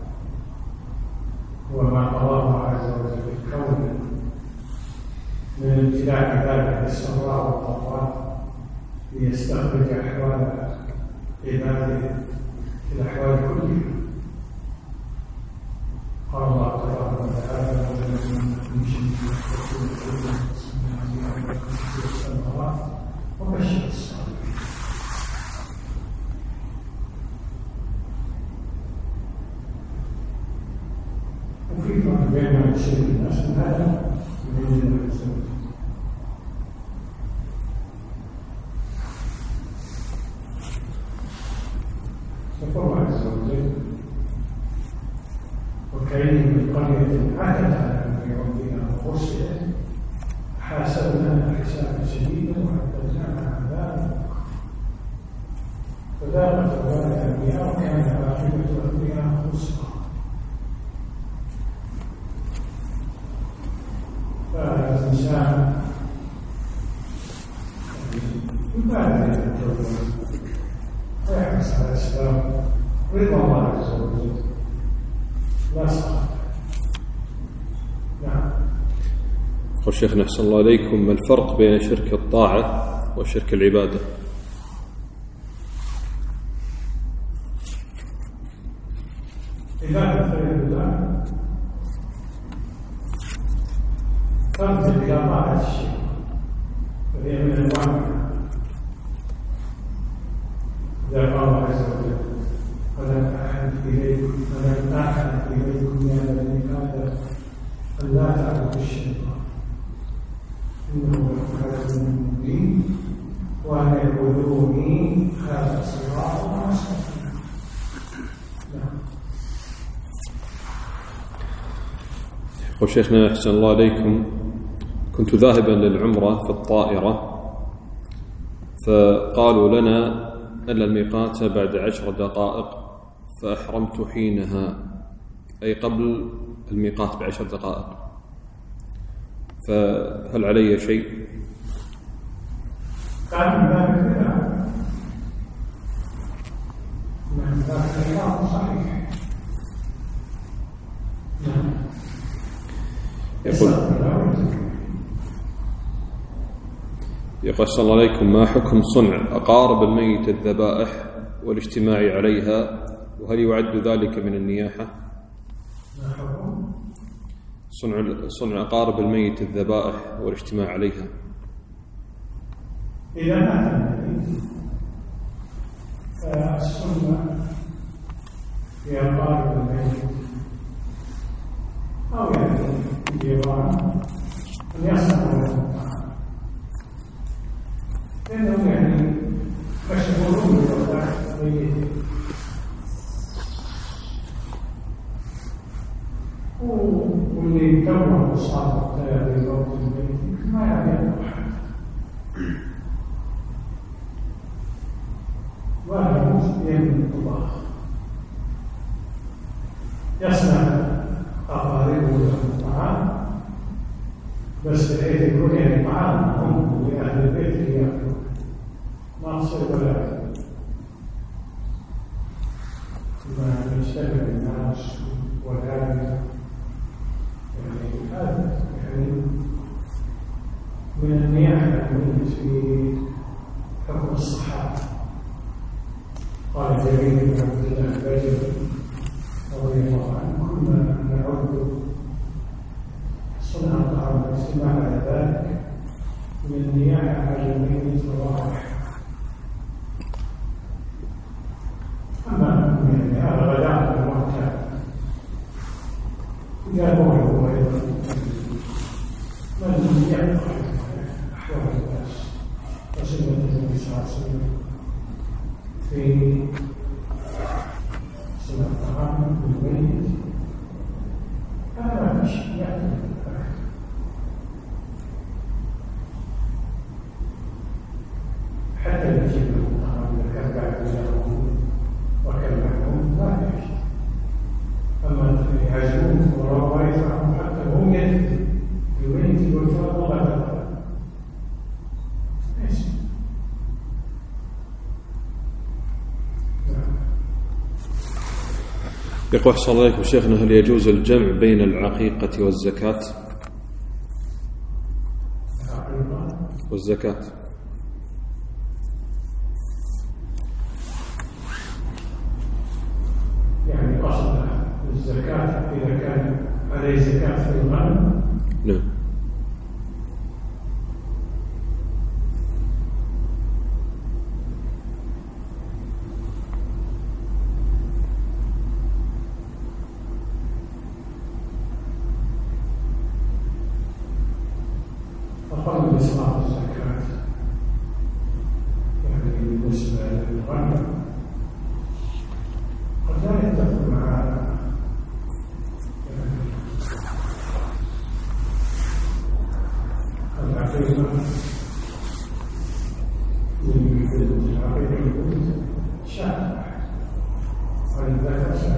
وما قضاه الله عز وجل في الكون من ابتلاء ذلك السراء والضراء ليستخرج أحوال عباده في الأحوال كلها. قال الله تبارك وتعالى: من شيء السماوات وبشر الصالحين. وفي فرق بين ما يصير الناس من هذا وبين الله عز وجل. يقول الله عز وجل: وكأين من قرية عتت على أمر ربها وفصلت حاسبناها حسابا شديدا وعذبناها عذابا فذاقت وبال أمرها وكان عاقبة أمرها خسرا. فالإنسان يبالغ في التوبة ويحرص على أسباب رضا الله عز وجل لا سخط. نعم. قل شيخنا أحسن الله عليكم: ما الفرق بين شرك الطاعة وشرك العبادة؟ عبادة غير الله ترجع إلى طاعة الشيء، فهي من الواقع. إذا قال الله عز وجل: فلن أحد إليكم فلن أحد إليكم يا بني آدم أن لا تعبدوا الشيطان إنه لكم عدو مبين وأن اعبدوني هذا صراط مستقيم. نعم. يقول شيخنا أحسن الله عليكم: كنت ذاهبا للعمرة في الطائرة، فقالوا لنا أن الميقات بعد عشر دقائق، فأحرمت حينها أي قبل الميقات بعشر دقائق، فهل علي شيء؟ كان ذلك بدعة. نعم، ذلك الإحرام صحيح. نعم. يقول يقول صلى الله عليكم: ما حكم صنع أقارب الميت الذبائح والاجتماع عليها وهل يعد ذلك من النياحة؟ صنع صنع أقارب الميت الذبائح والاجتماع عليها. إذا مات النبي فالسنة في أقارب الميت أو يعني الجيران أن يصنعوا له الطعام، لأنهم يعني مشغولون بوضع ميته، واللي توه مصاب بموت الميت ما يعرف أحد ولا يموت بيمن الله، يصنع أقاربه له الطعام بس بحيث يكون يعني طعام هم لأهل البيت يأكلون، ما تصير ولا ما يشتغل الناس وذلك يعني هذا يعني من النياحة الموجود في حكم الصحابة. قال جرير بن عبد الله البجلي رضي الله عنه: كنا نعد صنع الطعام والاجتماع على ذلك من النياحة على الميت والراحة. أما يعني هذا غداء المعتاد جابوه هو أيضا من يقرأ أحوال الناس وسنة النبي صلى الله عليه وسلم في صنع الطعام بالميت، هذا مش يعني حتى يجيب له الطعام إذا كان بعد له وكلمهم لا يجب. أما يهاجمون وراء ويدفعهم حتى هم يدفعون يريد الوفاء وغدا ليس. يقول أحسن الله عليكم شيخنا: هل يجوز الجمع بين العقيقة والزكاة؟ والزكاة يعني قصد الزكاة إذا كان عليه زكاة في الغنم. نعم. أقل بإسقاط الزكاة يعني بالنسبة للغنم قد لا يتفق مع العقيدة من العقيدة الأولى شاة وللذكر شاة.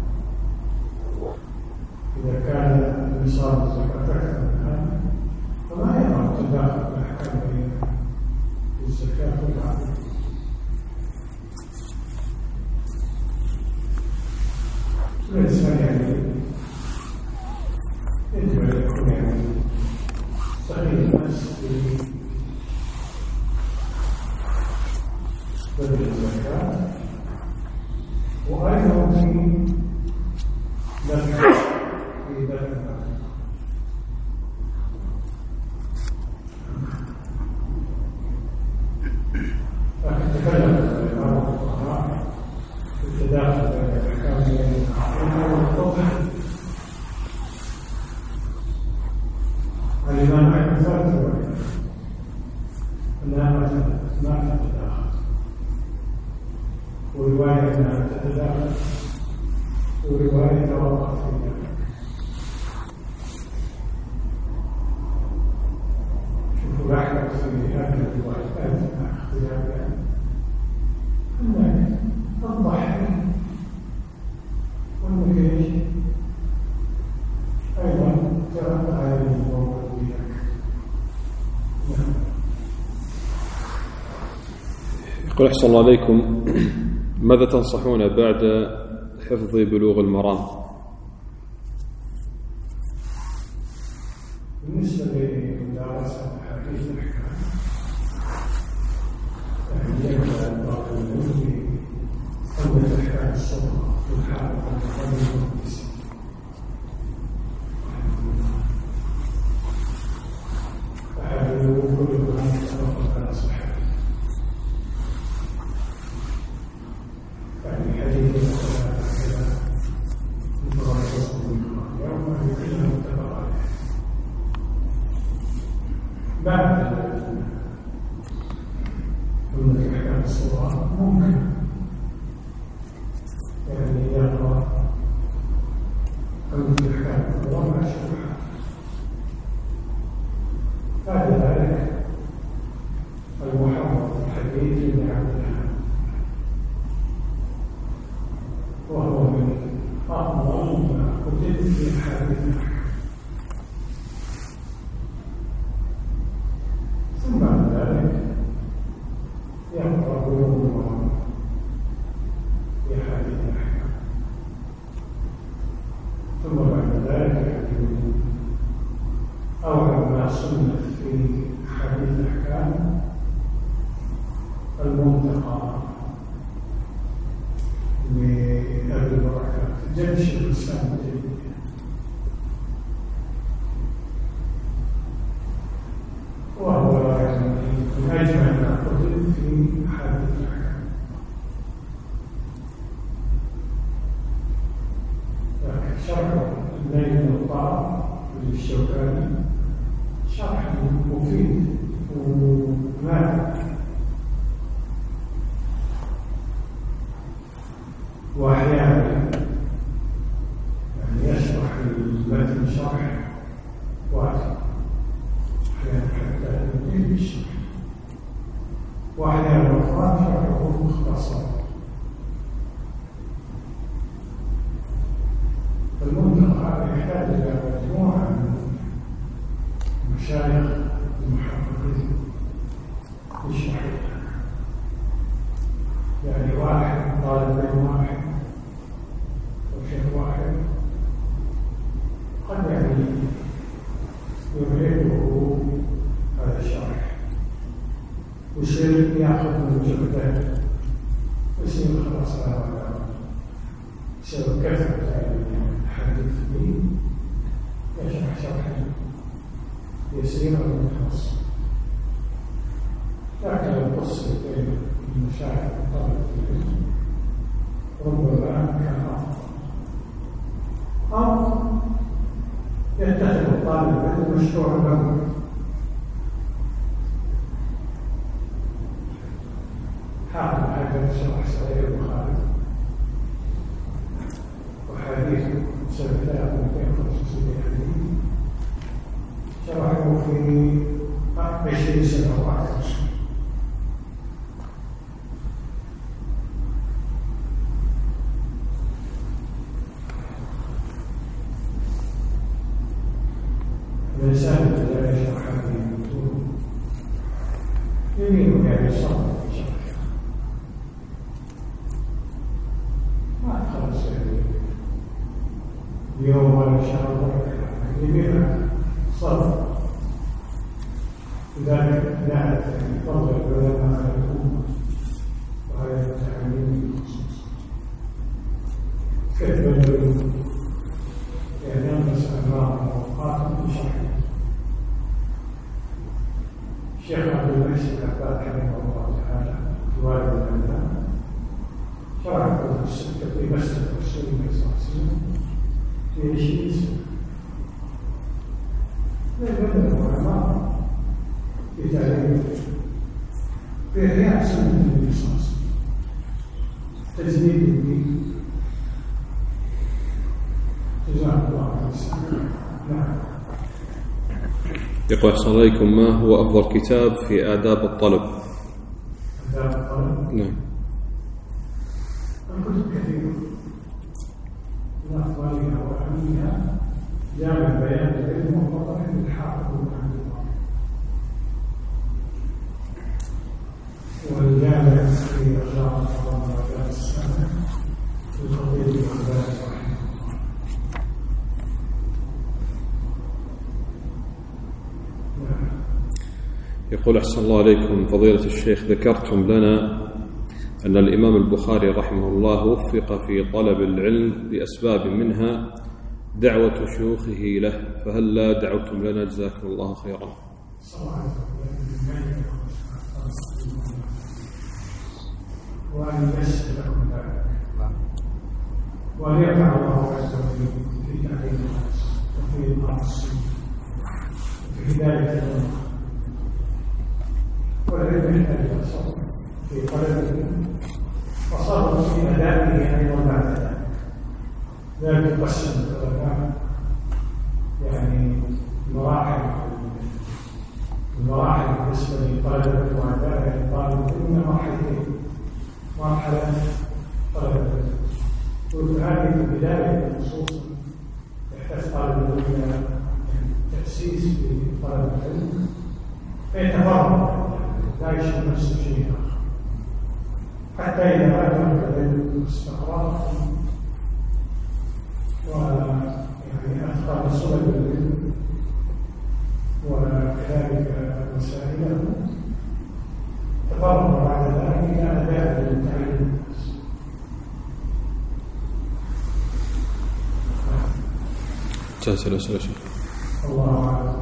إذا كان نصاب الزكاة أكثر من هذا فما يرى تداخل الأحكام بين الزكاة والعقيدة. الإنسان يعني يجب أن يكون يعني صحيح الناس في بدل الزكاة وأيضا في ذكر في ذكر لكن تكلم الإمام الفقهاء في التداخل بين الأحكام بين العقيدة والفقه. الإمام أحمد فرد أنها ما تتداخل، ورواية أنها تتداخل، ورواية توقف في ذلك. شوفوا لاحظوا في هذه الروايات اختلافها أنك الضحي والنكيش أيضا جاءت هذه الموضوع لك. يقول أحسن الله عليكم: ماذا تنصحون بعد حفظ بلوغ المرام؟ بالنسبة لمدارسة حديث الأحكام يعني يبدأ الباطل في أول الأحكام الصغرى يكون في أحكام القضاء مع الشبهات. بعد ذلك المحرم الحديث بن عبد الله، وهو من أفضل ما كتب في أحاديث الأحكام. ثم بعد ذلك يقرؤون في أحاديث الأحكام، ثم بعد ذلك يكتبون أوعى ما صنف في أحاديث الأحكام المنتقى لأبي البركات جد شيخ الإسلام ابن تيمية، وهو يعني من أجمع ما كتب في أحاديث الأحكام. لكن شرح الليل والطعام للشوكاني شرح مفيد وماتع، وأحيانا يعني يشرح المتن شرح واسع، أحيانا حتى يطيل الشرح، وأحيانا أخرى شرحه مختصر. المنطقة يحتاج إلى مجموعة من مشايخ المحققين يشرحون، يعني واحد طالب علم واحد وشيخ واحد قد يعني يرهقه هذا الشرح ويصير ياخذ من جهده ويصير خلاص هذا يصير كثرة الحديث فيه، يشرح شرحا يسير ومتخصص. لكن القصة بين المشايخ وطلبة العلم ربما كان أفضل، أو يتخذ الطالب العلم مشروع له حافظ حجر شرح صحيح البخاري وحديث سنة ثلاثة ومئتين وخمسة وستين حديث شرحه في عشرين سنة أو أكثر. الإنسان الذي لا يشرح هذه المتون يميل يعني صبر في شرحها، ما تخلص اليوم ولا شهر ولا يميل صبر. لذلك نعرف فضل العلماء على الأمة وعلى التعليم بالخصوص، كيف بذلوا يعني ينقص أمرهم وأوقاتهم بشرح. الشيخ عبد المحسن العباد رحمه الله تعالى والد العلماء شرح كتب الستة في مسجد رسول الله صلى الله عليه وسلم في عشرين سنة. بدأ العلماء في تعليم في إحياء سنة النبي صلى الله عليه وسلم، تجديد الدين. جزاك الله خيرا. نعم. يقول أحسن عليكم، ما هو أفضل كتاب في آداب الطلب؟ آداب الطلب؟ نعم. الكتب كثيرة، من أفضلها وأهمها جامع بيان العلم والفضل للحافظ بن عبد الله، والجامع في إغلاق رمضان السنة للخطيب البغدادي رحمه الله. يقول أحسن الله عليكم فضيلة الشيخ، ذكرتم لنا أن الإمام البخاري رحمه الله وفق في طلب العلم لأسباب منها دعوة شيوخه له، فهل لا دعوتم لنا جزاكم الله خيرا؟ وأن ييسر لكم ذلك، وأن يرفع الله عز وجل في تعليم الناس وفي الناس وفي هداية الأمة. والعلم يحتاج إلى صبر في طلبه وصبر في أدائه أيضا بعد ذلك، ذلك يقسم العلماء يعني مراحل المراحل بالنسبة لطلبة وأعداء الطالب إلى مرحلتين. مرحلة طلبة وهذه البداية خصوصا يحتاج طالب العلم إلى تأسيس لطلبة العلم فيتفرغ لا يشغل نفسه شيء آخر حتى إذا أدرك العلم واستقرار ويعني أتقن سبل العلم وكذلك وسائله تفرغ بعد ذلك إلى أداء التعليم. جزاك الله خير. الله أعلم.